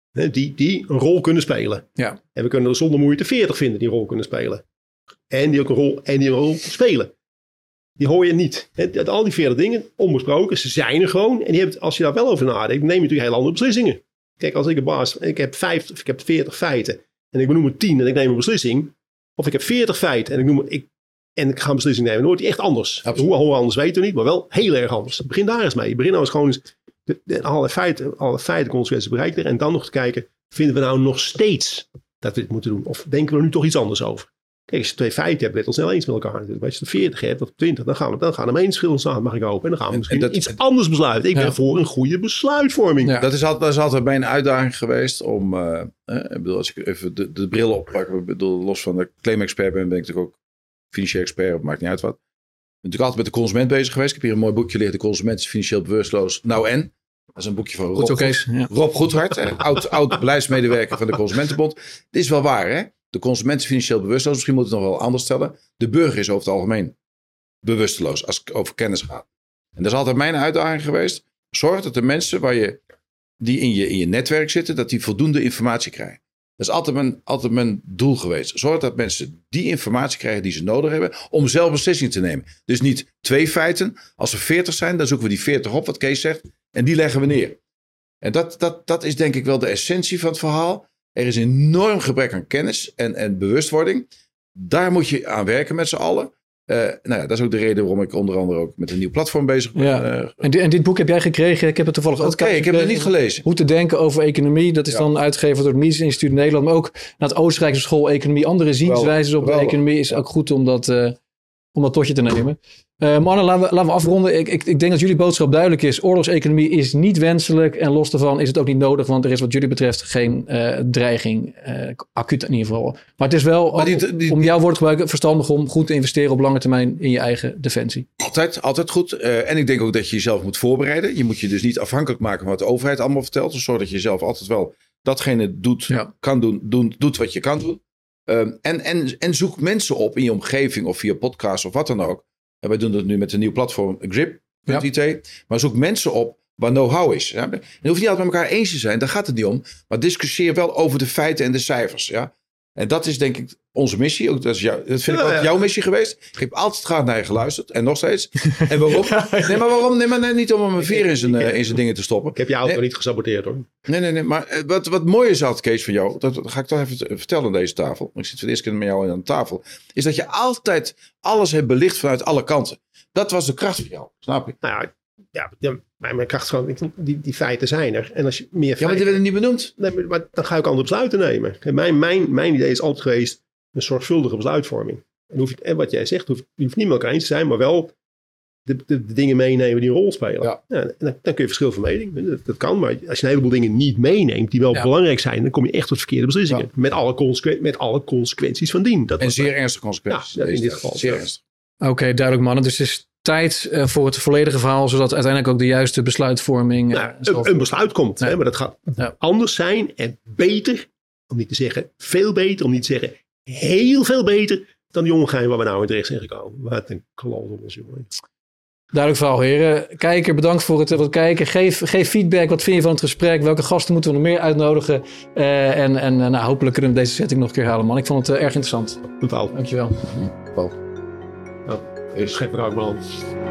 S2: Die een rol kunnen spelen. Ja. En we kunnen er zonder moeite 40 vinden die een rol kunnen spelen. En die ook een rol spelen. Die hoor je niet. Al die 40 dingen, onbesproken, ze zijn er gewoon. En als je daar wel over nadenkt, neem je natuurlijk heel andere beslissingen. Kijk, als ik een baas, ik heb 40 feiten en ik benoem 10 en ik neem een beslissing. Of ik heb 40 feiten en ik ga een beslissing nemen. Dan wordt die echt anders. Hoe anders weten we niet, maar wel heel erg anders. Begin daar eens mee. Begin nou eens gewoon alle feiten, consequenties bereiken. En dan nog te kijken, vinden we nou nog steeds dat we dit moeten doen? Of denken we er nu toch iets anders over? Kijk, als je 2 feiten hebt, ben je al snel eens met elkaar natuurlijk. Als je er 40 hebt of 20, dan gaan er meningsverschillen ontstaan, mag ik hopen. En dan gaan we misschien iets anders besluiten. Ik ben voor een goede besluitvorming.
S1: Ja. Dat is altijd mijn uitdaging geweest om, ik bedoel, als ik even de bril oppak, ik bedoel, los van de claim-expert ben ik natuurlijk ook financieel expert, maakt niet uit wat. Ik ben natuurlijk altijd met de consument bezig geweest. Ik heb hier een mooi boekje liggen, De Consument is financieel bewusteloos. Nou en? Dat is een boekje van Rob Goedhart, oud beleidsmedewerker van de Consumentenbond. Dit is wel waar, hè? De consument is financieel bewusteloos. Misschien moet het nog wel anders stellen. De burger is over het algemeen bewusteloos als het over kennis gaat. En dat is altijd mijn uitdaging geweest. Zorg dat de mensen die in je netwerk zitten, dat die voldoende informatie krijgen. Dat is altijd mijn doel geweest. Zorg dat mensen die informatie krijgen die ze nodig hebben om zelf beslissingen te nemen. Dus niet 2 feiten. Als er 40 zijn, dan zoeken we die 40 op, wat Kees zegt. En die leggen we neer. En dat is denk ik wel de essentie van het verhaal. Er is een enorm gebrek aan kennis en bewustwording. Daar moet je aan werken met z'n allen. Dat is ook de reden waarom ik onder andere ook met een nieuw platform bezig ben.
S3: Ja. En dit boek heb jij gekregen? Ik heb het toevallig ook
S1: ik heb het niet gelezen.
S3: Hoe te denken over economie. Dat is dan uitgegeven door het Mises Instituut Nederland. Maar ook naar het Oostenrijkse school economie. Andere zienswijzes op de economie is ook goed om dat om dat tot je te nemen. Mannen, laten we afronden. Ik denk dat jullie boodschap duidelijk is. Oorlogseconomie is niet wenselijk. En los daarvan is het ook niet nodig. Want er is wat jullie betreft geen dreiging. Acuut in ieder geval. Maar het is wel, om jouw woord te gebruiken, verstandig om goed te investeren op lange termijn in je eigen defensie.
S1: Altijd goed. En ik denk ook dat je jezelf moet voorbereiden. Je moet je dus niet afhankelijk maken van wat de overheid allemaal vertelt. Dus zorg dat je zelf altijd wel datgene doet, kan doen, doet wat je kan doen. En zoek mensen op in je omgeving of via podcasts of wat dan ook. En wij doen dat nu met een nieuw platform, Grip.it. Maar zoek mensen op waar know-how is. Ja? Je hoeft niet altijd met elkaar eens te zijn, daar gaat het niet om. Maar discussieer wel over de feiten en de cijfers. Ja? En dat is denk ik onze missie. Ook dat vind ik ook jouw missie geweest. Ik heb altijd graag naar je geluisterd. En nog steeds. En waarom? Nee, maar waarom? Nee, maar niet om hem een veer in zijn dingen te stoppen.
S2: Ik heb je auto niet gesaboteerd hoor.
S1: Nee. Maar wat mooi is altijd, Kees, van jou. Dat ga ik toch even vertellen aan deze tafel. Ik zit voor de eerste keer met jou aan de tafel. Is dat je altijd alles hebt belicht vanuit alle kanten. Dat was de kracht van jou. Snap je?
S2: Nou ja, mijn kracht is gewoon, die feiten zijn er. En als je meer feiten...
S1: maar die werden niet benoemd.
S2: Nee, maar dan ga ik andere besluiten nemen. En mijn idee is altijd geweest een zorgvuldige besluitvorming. En wat jij zegt, je hoeft niet met elkaar eens te zijn, maar wel de dingen meenemen die een rol spelen. Ja. En dan kun je verschil van mening. Dat kan, maar als je een heleboel dingen niet meeneemt die wel belangrijk zijn, dan kom je echt tot verkeerde beslissingen. Ja. Met alle consequenties van dien.
S1: En zeer ernstige consequenties.
S2: Ja, in dit geval.
S1: Zeer ernstig.
S3: Oké, duidelijk mannen. Dus het is tijd voor het volledige verhaal, zodat uiteindelijk ook de juiste besluitvorming...
S2: een besluit komt. Hè, maar dat gaat anders zijn en beter, om niet te zeggen veel beter, om niet te zeggen heel veel beter dan die omgein waar we nou in terecht zijn gekomen. Wat een klal op ons, jongen.
S3: Duidelijk verhaal, heren. Kijker, bedankt voor het kijken. Geef feedback. Wat vind je van het gesprek? Welke gasten moeten we nog meer uitnodigen? En hopelijk kunnen we deze setting nog een keer halen, man. Ik vond het erg interessant.
S2: Totaal.
S3: Dankjewel.
S2: Schep er ook, man.